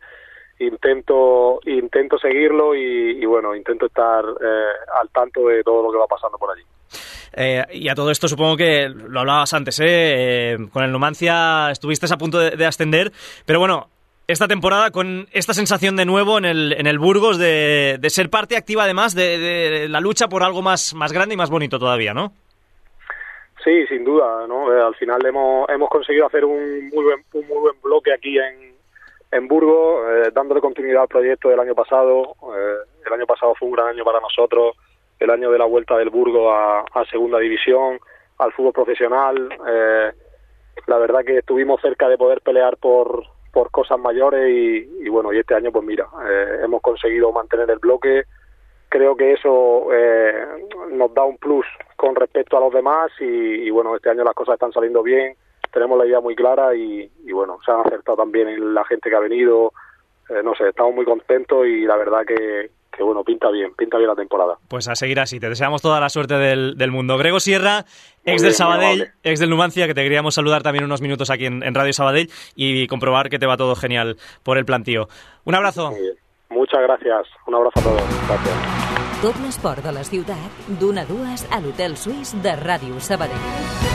intento intento seguirlo y, y bueno, intento estar eh, al tanto de todo lo que va pasando por allí. Eh, y a todo esto supongo que lo hablabas antes, ¿eh? Eh, con el Numancia estuviste a punto de, de ascender, pero bueno, esta temporada con esta sensación de nuevo en el, en el Burgos de, de ser parte activa además de, de la lucha por algo más, más grande y más bonito todavía, ¿no? Sí, sin duda, ¿no? Eh, al final hemos hemos conseguido hacer un muy buen, un muy buen bloque aquí en, en Burgos, eh, dándole continuidad al proyecto del año pasado. Eh, el año pasado fue un gran año para nosotros, el año de la vuelta del Burgos a, a Segunda División, al fútbol profesional. Eh, la verdad que estuvimos cerca de poder pelear por por cosas mayores y, y bueno, y este año pues mira, eh, hemos conseguido mantener el bloque. Creo que eso eh, nos da un plus con respecto a los demás y, y bueno, este año las cosas están saliendo bien, tenemos la idea muy clara y, y bueno, se han acertado también en la gente que ha venido, eh, no sé, estamos muy contentos y la verdad que, que bueno, pinta bien, pinta bien la temporada. Pues a seguir así, te deseamos toda la suerte del, del mundo. Grego Sierra, ex del Sabadell, ex del Numancia, que te queríamos saludar también unos minutos aquí en, en Radio Sabadell y comprobar que te va todo genial por el plantío. Un abrazo. Muy bien. Muchas gracias, un abrazo a todos. Gracias. Tot l'esport de la ciutat, d'una a dues a l'Hotel Suís de Ràdio Sabadell.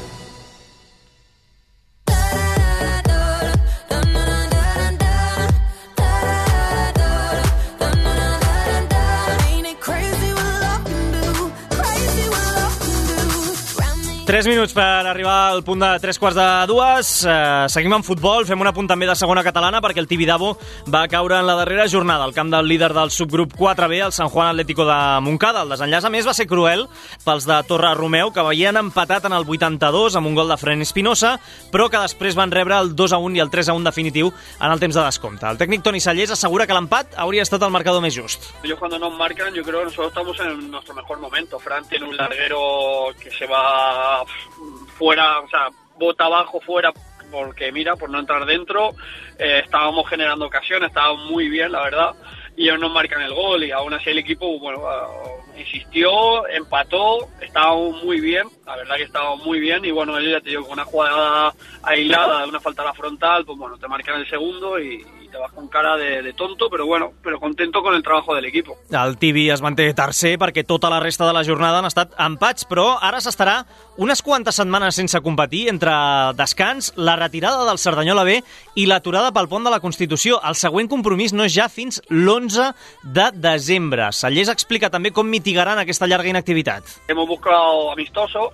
Tres minuts per arribar al punt de tres quarts de dues. Uh, seguim en futbol, fem un apunt també de segona catalana perquè el Tibidabo va caure en la darrera jornada al camp del líder del subgrup quatre B, el San Juan Atlético de Montcada. El desenllaç, a més, va ser cruel pels de Torre Romeu, que havien empatat en el vuitanta-dos amb un gol de Fren Espinosa, però que després van rebre el dos a un i el tres a un definitiu en el temps de descompte. El tècnic Toni Sallés assegura que l'empat hauria estat el marcador més just. Ellos cuando nos marcan, yo creo que nosotros estamos en nuestro mejor momento. Fran tiene un larguero que se va fuera, o sea, bota abajo, fuera, porque mira, por no entrar dentro, eh, estábamos generando ocasiones, estábamos muy bien, la verdad, y ellos nos marcan el gol, y aún así el equipo, bueno, uh, insistió, empató, estábamos muy bien, la verdad que estábamos muy bien, y bueno, yo ya te digo, con una jugada aislada de una falta a la frontal, pues bueno, te marcan el segundo y, y te vas con cara de, de tonto, però bueno, però contento con el trabajo del equipo. El Tibi es manté tercer perquè tota la resta de la jornada han estat empats, però ara s'estarà unes quantes setmanes sense competir entre descans, la retirada del Cerdanyola B i l'aturada pel pont de la Constitució. El següent compromís no és ja fins l'onze de desembre. Sallés explica també com mitigar mitigaran aquesta llarga inactivitat. Hemos buscado amistoso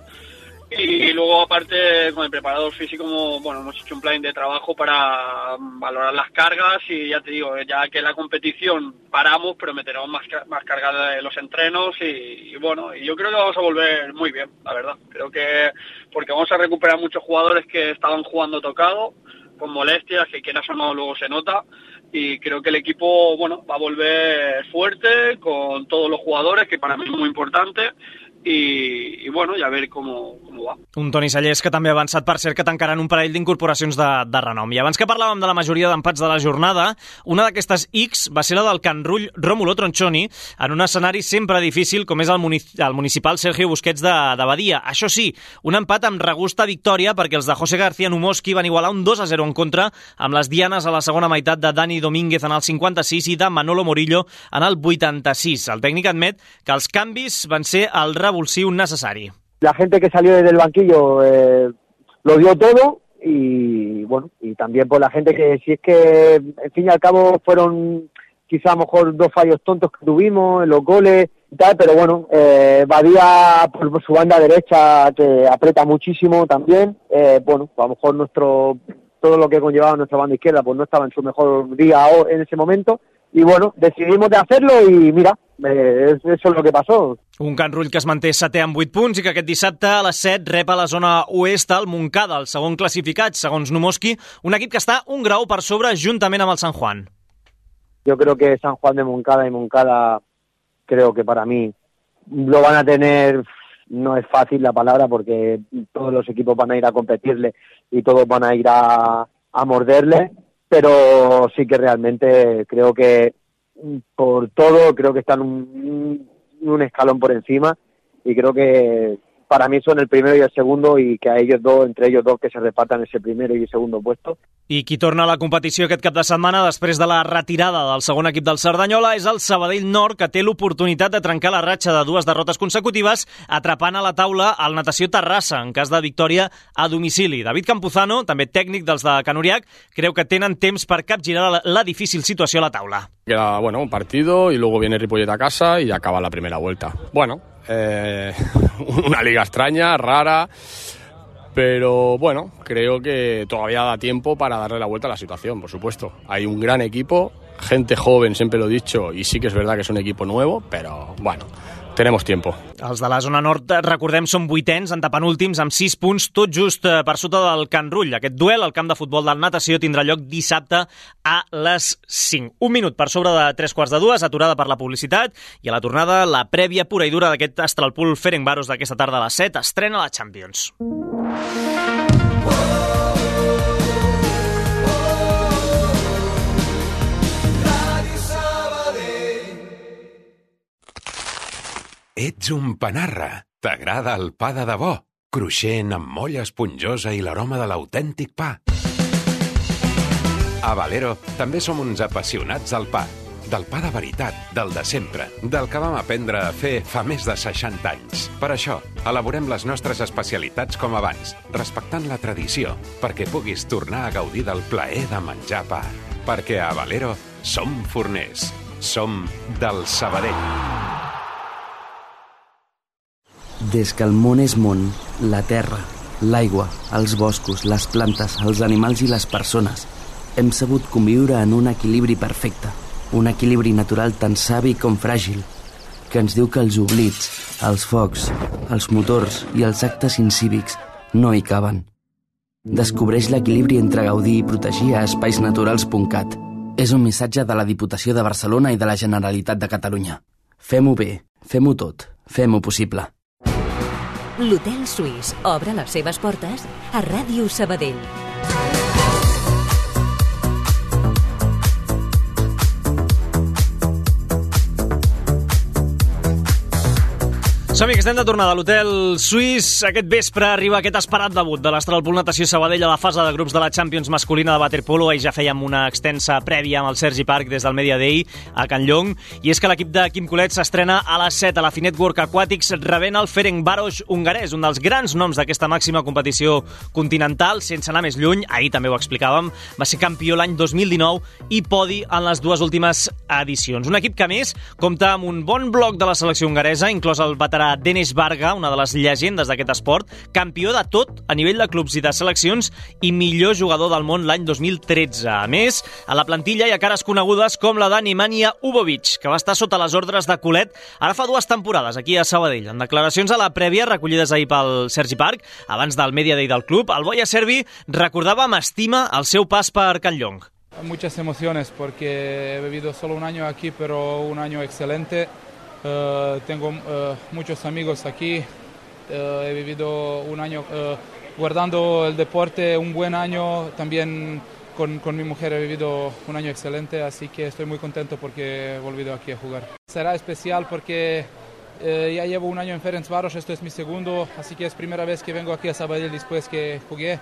y luego aparte con el preparador físico bueno, hemos hecho un plan de trabajo para valorar las cargas y ya te digo, ya que la competición paramos, pero meteremos más, más carga de los entrenos y, y bueno, y yo creo que vamos a volver muy bien, la verdad. Creo que porque vamos a recuperar muchos jugadores que estaban jugando tocado, con molestias, que quieras o no luego se nota, y creo que el equipo bueno va a volver fuerte con todos los jugadores, que para mí es muy importante. I, i bueno, ja a veure com, com va. Un Toni Sallés que també ha avançat, per cert, que tancaran un parell d'incorporacions de, de renom. I abans que parlàvem de la majoria d'empats de la jornada, una d'aquestes X va ser la del Can Rull Rómulo Tronchoni, en un escenari sempre difícil com és el, munic el municipal Sergio Busquets de, de Badia. Això sí, un empat amb regusta victòria perquè els de José García Numoski van igualar un dos a zero en contra amb les dianes a la segona meitat de Dani Domínguez en el cinquanta-sis i de Manolo Morillo en el vuitanta-sis. El tècnic admet que els canvis van ser el revulsiu necessari. La gente que salió desde el banquillo eh, lo dio todo y bueno, y también por la gente que si es que en fin y al cabo fueron quizá a lo mejor dos fallos tontos que tuvimos en los goles y tal, pero bueno, eh, Badía por, por su banda derecha que aprieta muchísimo también, eh, bueno, a lo mejor nuestro todo lo que conllevaba nuestra banda izquierda pues no estaba en su mejor día en ese momento. Y bueno, decidimos de hacerlo y mira, eh, eso es lo que pasó. Un Can Rull que es manté setè amb vuit punts i que aquest dissabte a les set rep a la zona oest el Montcada, el segon classificat, segons Numoski, un equip que està un grau per sobre juntament amb el San Juan. Yo creo que San Juan de Montcada y Montcada, creo que para mí lo van a tener, no es fácil la palabra porque todos los equipos van a ir a competirle y todos van a ir a, a morderle. Pero sí que realmente creo que por todo, creo que están un, un escalón por encima y creo que para mí son el primero y el segundo y que a ellos dos, entre ellos dos, que se repartan ese primero y el segundo puesto. I qui torna a la competició aquest cap de setmana després de la retirada del segon equip del Cerdanyola és el Sabadell Nord, que té l'oportunitat de trencar la ratxa de dues derrotes consecutives atrapant a la taula el Natació Terrassa en cas de victòria a domicili. David Campuzano, també tècnic dels de Can Uriach, creu que tenen temps per capgirar la, la difícil situació a la taula. Queda bueno, un partido y luego viene Ripollet a casa y acaba la primera vuelta. Bueno, eh, una liga extraña, rara, pero bueno, creo que todavía da tiempo para darle la vuelta a la situación, por supuesto. Hay un gran equipo, gente joven, siempre lo he dicho, y sí que es verdad que es un equipo nuevo, pero bueno, tenemos tiempo. Els de la zona nord, recordem, són vuitens, antepenúltims, amb sis punts, tot just per sota del Can Rull. Aquest duel al camp de futbol del Natació tindrà lloc dissabte a les cinc. Un minut per sobre de tres quarts de dues, aturada per la publicitat, i a la tornada, la prèvia pura i dura d'aquest Astralpool Ferencváros d'aquesta tarda a les set, estrena la Champions. Ets un panarra. T'agrada el pa de debò? Cruixent, amb molla esponjosa i l'aroma de l'autèntic pa. A Valero també som uns apassionats del pa. Del pa de veritat, del de sempre, del que vam aprendre a fer fa més de seixanta anys. Per això, elaborem les nostres especialitats com abans, respectant la tradició, perquè puguis tornar a gaudir del plaer de menjar pa. Perquè a Valero som forners. Som del Sabadell. Des que el món és món, la terra, l'aigua, els boscos, les plantes, els animals i les persones, hem sabut conviure en un equilibri perfecte, un equilibri natural tan savi com fràgil, que ens diu que els oblits, els focs, els motors i els actes incívics no hi caben. Descobreix l'equilibri entre gaudir i protegir a espais naturals punt cat. És un missatge de la Diputació de Barcelona i de la Generalitat de Catalunya. Fem-ho bé, fem-ho tot, fem-ho possible. L'Hotel Suís obre les seves portes a Ràdio Sabadell. Som-hi, que estem de tornada a l'hotel suís. Aquest vespre arriba aquest esperat debut de l'Astralpool Natació Sabadell a la fase de grups de la Champions masculina de waterpolo. Ahir ja fèiem una extensa prèvia amb el Sergi Park des del Media Day a Can Llong. I és que l'equip de Quim Colet s'estrena a les set a la Finet Work Aquatics rebent el Ferencváros hongarès, un dels grans noms d'aquesta màxima competició continental. Sense anar més lluny, ahir també ho explicàvem, va ser campió l'any dos mil dinou i podi en les dues últimes edicions. Un equip que, a més, compta amb un bon bloc de la selecció hongaresa, inclòs el veterà Denis Varga, una de les llegendes d'aquest esport, campió de tot a nivell de clubs i de seleccions i millor jugador del món l'any dos mil tretze. A més, a la plantilla hi ha cares conegudes com la de Nemanja Ubovic, que va estar sota les ordres de Colet ara fa dues temporades aquí a Sabadell. En declaracions a la prèvia recollides ahir pel Sergi Park, abans del Media Day del club, el Boia Serbi recordava amb estima el seu pas per Can Llong. Muchas emociones porque he vivido solo un año aquí, pero un año excelente. Uh, tengo uh, muchos amigos aquí, uh, he vivido un año uh, guardando el deporte, un buen año, también con, con mi mujer he vivido un año excelente, así que estoy muy contento porque he volvido aquí a jugar. Será especial porque uh, ya llevo un año en Ferencváros, esto es mi segundo, así que es primera vez que vengo aquí a Sabadell después que jugué.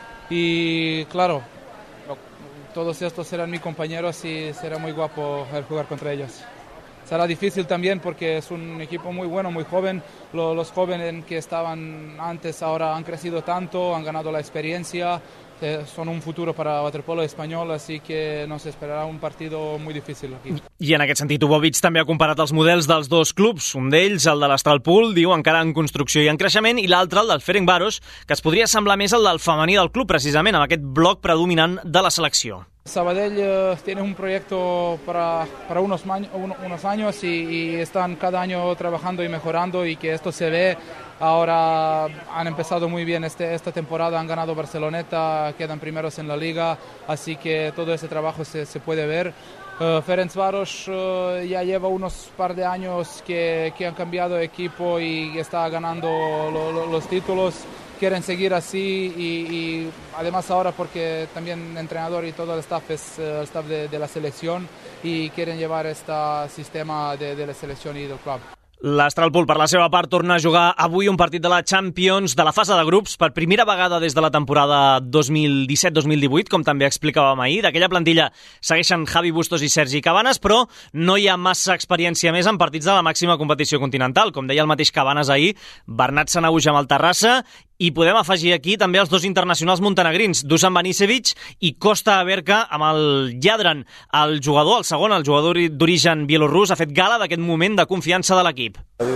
Y claro, todos estos serán mis compañeros y será muy guapo el jugar contra ellos. Será difícil también porque es un equipo muy bueno, muy joven. Los jóvenes que estaban antes ahora han crecido tanto, han ganado la experiencia, son un futuro para waterpolo español, así que nos esperarà un partido muy difícil aquí. I en aquest sentit, Ubovic també ha comparat els models dels dos clubs. Un d'ells, el de l'Astralpool, diu encara en construcció i en creixement, i l'altre, el del Ferencváros, que es podria semblar més al del femení del club, precisament, amb aquest bloc predominant de la selecció. Sabadell uh, tiene un proyecto para, para unos, un, unos años y, y están cada año trabajando y mejorando y que esto se ve. Ahora han empezado muy bien este, esta temporada, han ganado Barceloneta, quedan primeros en la liga, así que todo ese trabajo se, se puede ver. Uh, Ferencváros uh, ya lleva unos par de años que, que han cambiado de equipo y está ganando lo, lo, los títulos. Quieren seguir así y, y además ahora porque también el entrenador y todo el staff es el staff de, de la selección y quieren llevar este sistema de, de la selección y del club. L'Astralpool, per la seva part, torna a jugar avui un partit de la Champions de la fase de grups per primera vegada des de la temporada dos mil disset dos mil divuit, com també explicàvem ahir. D'aquella plantilla segueixen Javi Bustos i Sergi Cabanes, però no hi ha massa experiència més en partits de la màxima competició continental. Com deia el mateix Cabanes ahir, Bernat Sanauja amb el Terrassa, i podem afegir aquí també els dos internacionals montenegrins, Dusan Banisevic i Costa Averka amb el Jadran. El jugador, el segon, el jugador d'origen bielorrus, ha fet gala d'aquest moment de confiança de l'equip.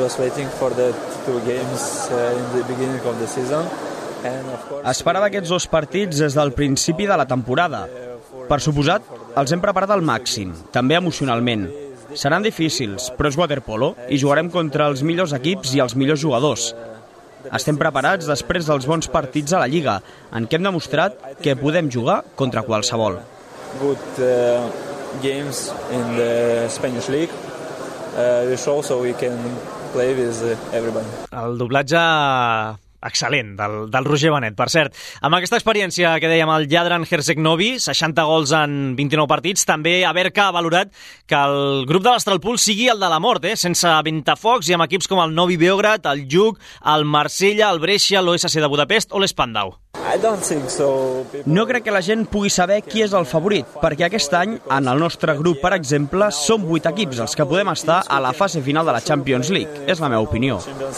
Esperava aquests dos partits des del principi de la temporada. Per suposat, els hem preparat al màxim, també emocionalment. Seran difícils, però és waterpolo i jugarem contra els millors equips i els millors jugadors. Estem preparats després dels bons partits a la Lliga, en què hem demostrat que podem jugar contra qualsevol. Good uh, games in the Spanish League. Uh, we show so we can play with everybody. El doblatge excel·lent del, del Roger Benet, per cert. Amb aquesta experiència que dèiem el Jadran Herceg-Novi, seixanta gols en vint-i-nou partits, també Averka ha valorat que el grup de l'Astralpool sigui el de la mort, eh? Sense ventafocs i amb equips com el Novi Beograd, el Jug, el Marsella, el Brescia, l'O S C de Budapest o l'Spandau. No crec que la gent pugui saber qui és el favorit, perquè aquest any, en el nostre grup, per exemple, som vuit equips els que podem estar a la fase final de la Champions League. És la meva opinió.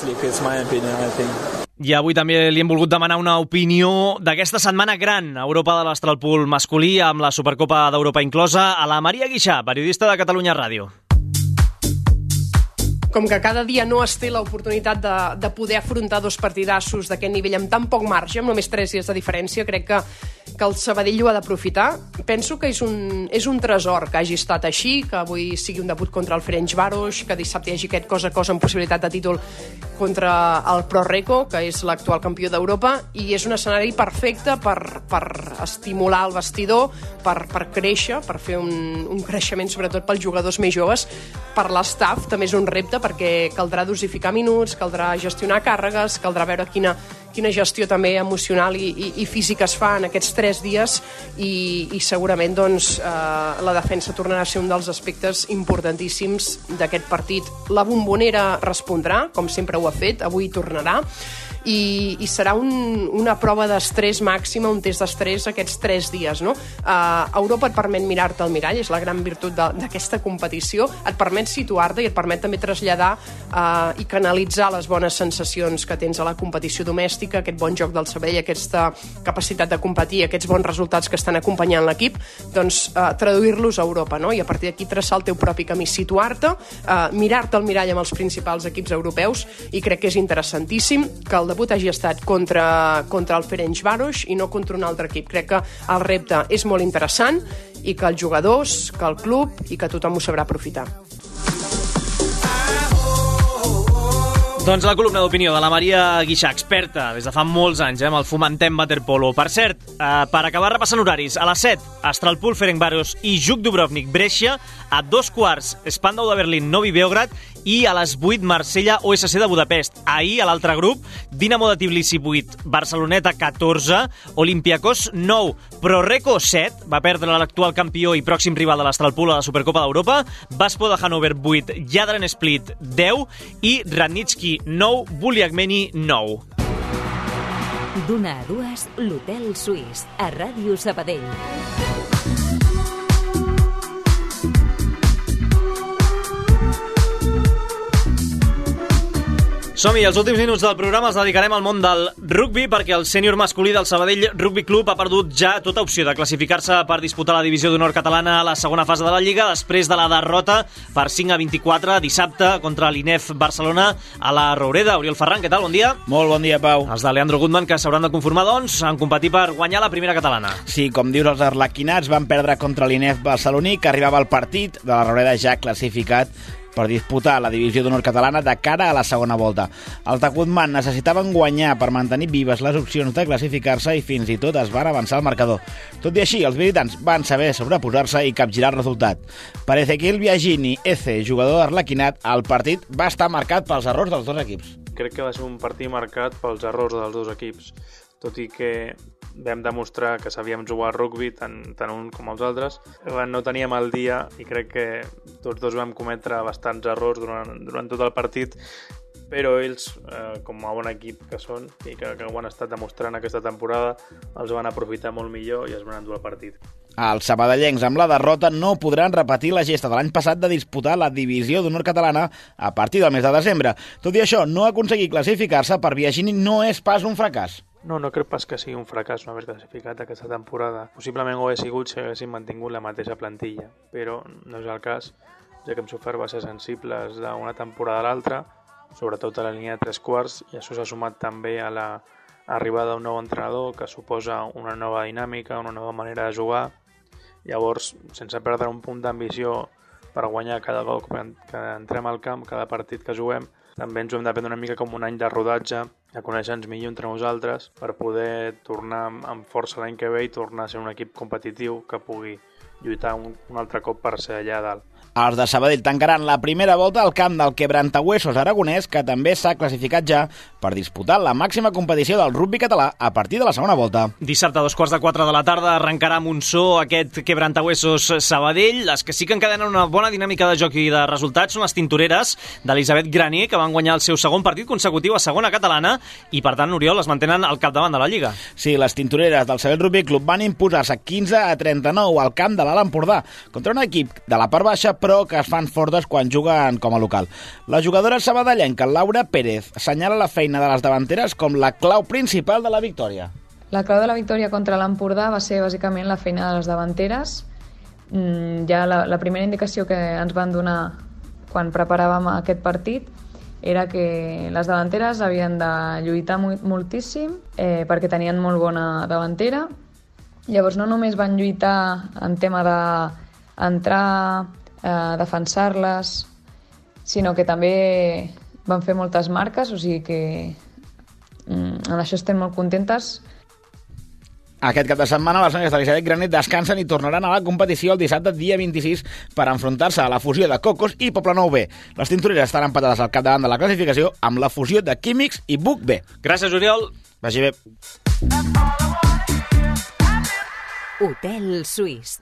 I avui també li hem volgut demanar una opinió d'aquesta setmana gran a Europa de l'Astralpool masculí, amb la Supercopa d'Europa inclosa, a la Maria Guixà, periodista de Catalunya Ràdio. Com que cada dia no es té l'oportunitat de, de poder afrontar dos partidassos d'aquest nivell amb tan poc marge, amb només tres dies de diferència, crec que, que el Sabadell ho ha d'aprofitar. Penso que és un, és un tresor que hagi estat així, que avui sigui un debut contra el Ferencváros, que dissabte hi hagi aquest cos a cos amb possibilitat de títol contra el Pro Reco, que és l'actual campió d'Europa, i és un escenari perfecte per, per estimular el vestidor, per, per créixer, per fer un, un creixement sobretot pels jugadors més joves. Per l'estaf també és un repte, perquè caldrà dosificar minuts, caldrà gestionar càrregues, caldrà veure quina, quina gestió també emocional i, i, i física es fa en aquests tres dies i, i segurament doncs, eh, la defensa tornarà a ser un dels aspectes importantíssims d'aquest partit. La bombonera respondrà, com sempre ho ha fet, avui tornarà, i, i serà un, una prova d'estrès màxima, un test d'estrès aquests tres dies. No? Uh, Europa et permet mirar-te al mirall, és la gran virtut d'aquesta competició, et permet situar-te i et permet també traslladar uh, i canalitzar les bones sensacions que tens a la competició domèstica, aquest bon joc del Sabadell, aquesta capacitat de competir, aquests bons resultats que estan acompanyant l'equip, doncs uh, traduir-los a Europa, no? I a partir d'aquí traçar el teu propi camí, situar-te, uh, mirar-te al mirall amb els principals equips europeus, i crec que és interessantíssim que el debut hagi estat contra, contra el Ferencváros i no contra un altre equip. Crec que el repte és molt interessant i que els jugadors, que el club i que tothom ho sabrà aprofitar. Doncs la columna d'opinió de la Maria Guixà, experta des de fa molts anys eh, amb el Fomentem Waterpolo. Per cert, eh, per acabar repassant horaris, a les set, Astralpool Ferencváros i Juk Dubrovnik Brescia, a dos quarts, Spandau de Berlín Novi Beograd i a les vuit, Marsella O S C de Budapest. Ahir, a l'altre grup, Dinamo de Tbilisi vuit, Barceloneta catorze, Olympiacos nou, Proreco set, va perdre l'actual campió i pròxim rival de l'Astralpool a la Supercopa d'Europa, Baspo de Hannover vuit, Jadran Split deu i Radnitsky nou, Buliagmeni nou. D'una a dues, l'Hotel Suís, a Ràdio Sabadell. Som-hi, els últims minuts del programa els dedicarem al món del rugbi perquè el sènior masculí del Sabadell Rugby Club ha perdut ja tota opció de classificar-se per disputar la divisió d'honor catalana a la segona fase de la Lliga després de la derrota per cinc a vint-i-quatre dissabte contra l'I N E F Barcelona a la Roureda. Oriol Ferran, què tal? Bon dia. Molt bon dia, Pau. Els de Leandro Gutmann, que s'hauran de conformar, doncs, en competir per guanyar la primera catalana. Sí, com dius, els arlequinats van perdre contra l'I N E F Barceloní, que arribava al partit de la Roureda ja classificat per disputar la divisió d'honor catalana de cara a la segona volta. Els de Gutmann necessitaven guanyar per mantenir vives les opcions de classificar-se i fins i tot es van avançar al marcador. Tot i així, els visitants van saber sobreposar-se i capgirar el resultat. Per Ezequiel Biagini, E C, jugador arlequinat, el partit va estar marcat pels errors dels dos equips. Crec que va ser un partit marcat pels errors dels dos equips, tot i que vam demostrar que sabíem jugar al rugbi, tant, tant un com els altres. No teníem el dia i crec que tots dos vam cometre bastants errors durant, durant tot el partit, però ells, eh, com a bon equip que són i que, que ho han estat demostrant aquesta temporada, els van aprofitar molt millor i es van endur el partit. Els sabadellencs, amb la derrota, no podran repetir la gesta de l'any passat de disputar la divisió d'honor catalana a partir del mes de desembre. Tot i això, no aconseguir classificar-se per Biagini no és pas un fracàs. No, no crec pas que sigui un fracàs no haver classificat aquesta temporada. Possiblement ho hauria sigut si haguéssim mantingut la mateixa plantilla, però no és el cas, ja que hem sofert va ser sensibles d'una temporada a l'altra, sobretot a la línia de tres quarts, i això s'ha sumat també a l'arribada d'un nou entrenador que suposa una nova dinàmica, una nova manera de jugar. Llavors, sense perdre un punt d'ambició per guanyar cada cop que entrem al camp, cada partit que juguem, també ens ho hem de prendre una mica com un any de rodatge, de conèixer-nos millor entre nosaltres per poder tornar amb força l'any que ve i tornar a ser un equip competitiu que pugui lluitar un, un altre cop per ser allà dalt. Els de Sabadell tancaran la primera volta al camp del Quebrantahuesos aragonès, que també s'ha classificat ja per disputar la màxima competició del rugbi català a partir de la segona volta. Dissabte a dos quarts de quatre de la tarda arrencarà a Montsó aquest Quebrantahuesos Sabadell. Les que sí que encadenen una bona dinàmica de joc i de resultats són les tintoreres d'Elisabet Granier, que van guanyar el seu segon partit consecutiu a segona catalana i, per tant, Oriol, es mantenen al capdavant de la Lliga. Sí, les tintoreres del Sabadell Rugby Club van imposar-se quinze a trenta-nou al camp de l'Alt Empordà contra un equip de la part baixa, però que es fan fortes quan juguen com a local. La jugadora sabadellenca Laura Pérez assenyala la feina de les davanteres com la clau principal de la victòria. La clau de la victòria contra l'Empordà va ser bàsicament la feina de les davanteres. Ja la, la primera indicació que ens van donar quan preparàvem aquest partit era que les davanteres havien de lluitar moltíssim eh, perquè tenien molt bona davantera. Llavors no només van lluitar en tema d'entrar, eh, defensar-les, sinó que també van fer moltes marques, o sigui que mm, en això estem molt contentes. Aquest cap de setmana les noies de l'Elisabet Granier descansen i tornaran a la competició el dissabte dia vint-i-sis per enfrontar-se a la fusió de Cocos i Poblenou B. Les tintoreres estan empatades al capdavant de la classificació amb la fusió de Químics i Buc B. Gràcies, Oriol. Vagi bé. Hotel Suís.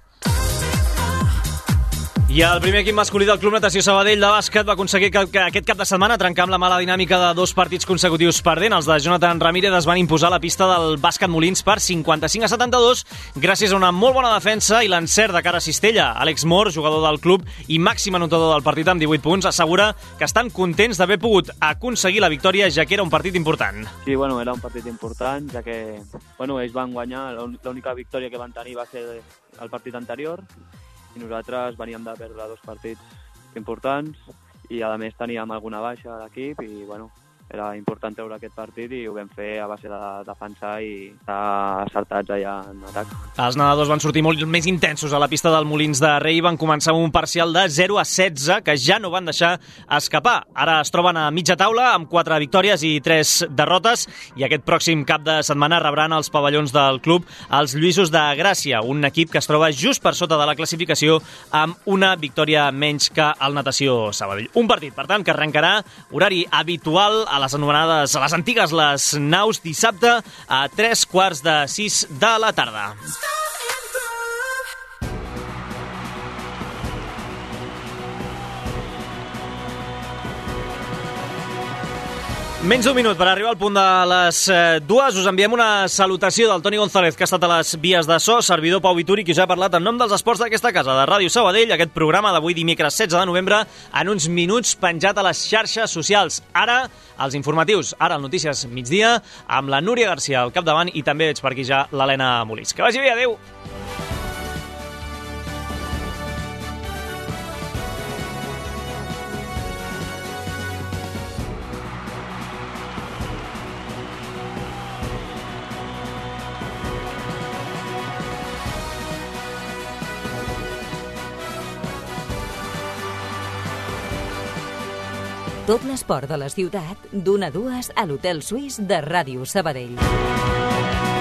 I el primer equip masculí del Club Natació Sabadell de bàsquet va aconseguir que, que aquest cap de setmana trencar amb la mala dinàmica de dos partits consecutius perdent. Els de Jonathan Ramírez es van imposar a la pista del Bàsquet Molins per cinquanta-cinc a setanta-dos gràcies a una molt bona defensa i l'encert de cara a Cistella. Àlex Mor, jugador del club i màxim anotador del partit amb divuit punts, assegura que estan contents d'haver pogut aconseguir la victòria, ja que era un partit important. Sí, bueno, era un partit important, ja que bueno, ells van guanyar, l'única victòria que van tenir va ser el partit anterior, i nosaltres veníem de perdre dos partits importants i a més teníem alguna baixa a l'equip i bueno, era important treure aquest partit i ho vam fer a base de defensar i estar acertats allà en atac. Els nedadors van sortir molt més intensos a la pista del Molins de Rei i van començar amb un parcial de zero a setze que ja no van deixar escapar. Ara es troben a mitja taula amb quatre victòries i tres derrotes i aquest pròxim cap de setmana rebran els pavellons del club els Lluïsos de Gràcia, un equip que es troba just per sota de la classificació amb una victòria menys que el Natació Sabadell. Un partit, per tant, que arrencarà horari habitual a les anomenades, a les antigues les naus, dissabte a tres quarts de sis de la tarda. Menys d'un minut per arribar al punt de les dues. Us enviem una salutació del Toni González, que ha estat a les vies de so, servidor Pau Vituri, qui us ha parlat en nom dels esports d'aquesta casa, de Ràdio Sabadell, aquest programa d'avui dimecres setze de novembre, en uns minuts penjat a les xarxes socials. Ara, els informatius, ara el Notícies migdia, amb la Núria Garcia al capdavant i també veig per aquí ja l'Helena Molís. Que vagi bé, adeu! Tot l'esport de la ciutat, d'una a dues a l'Hotel Suís de Ràdio Sabadell.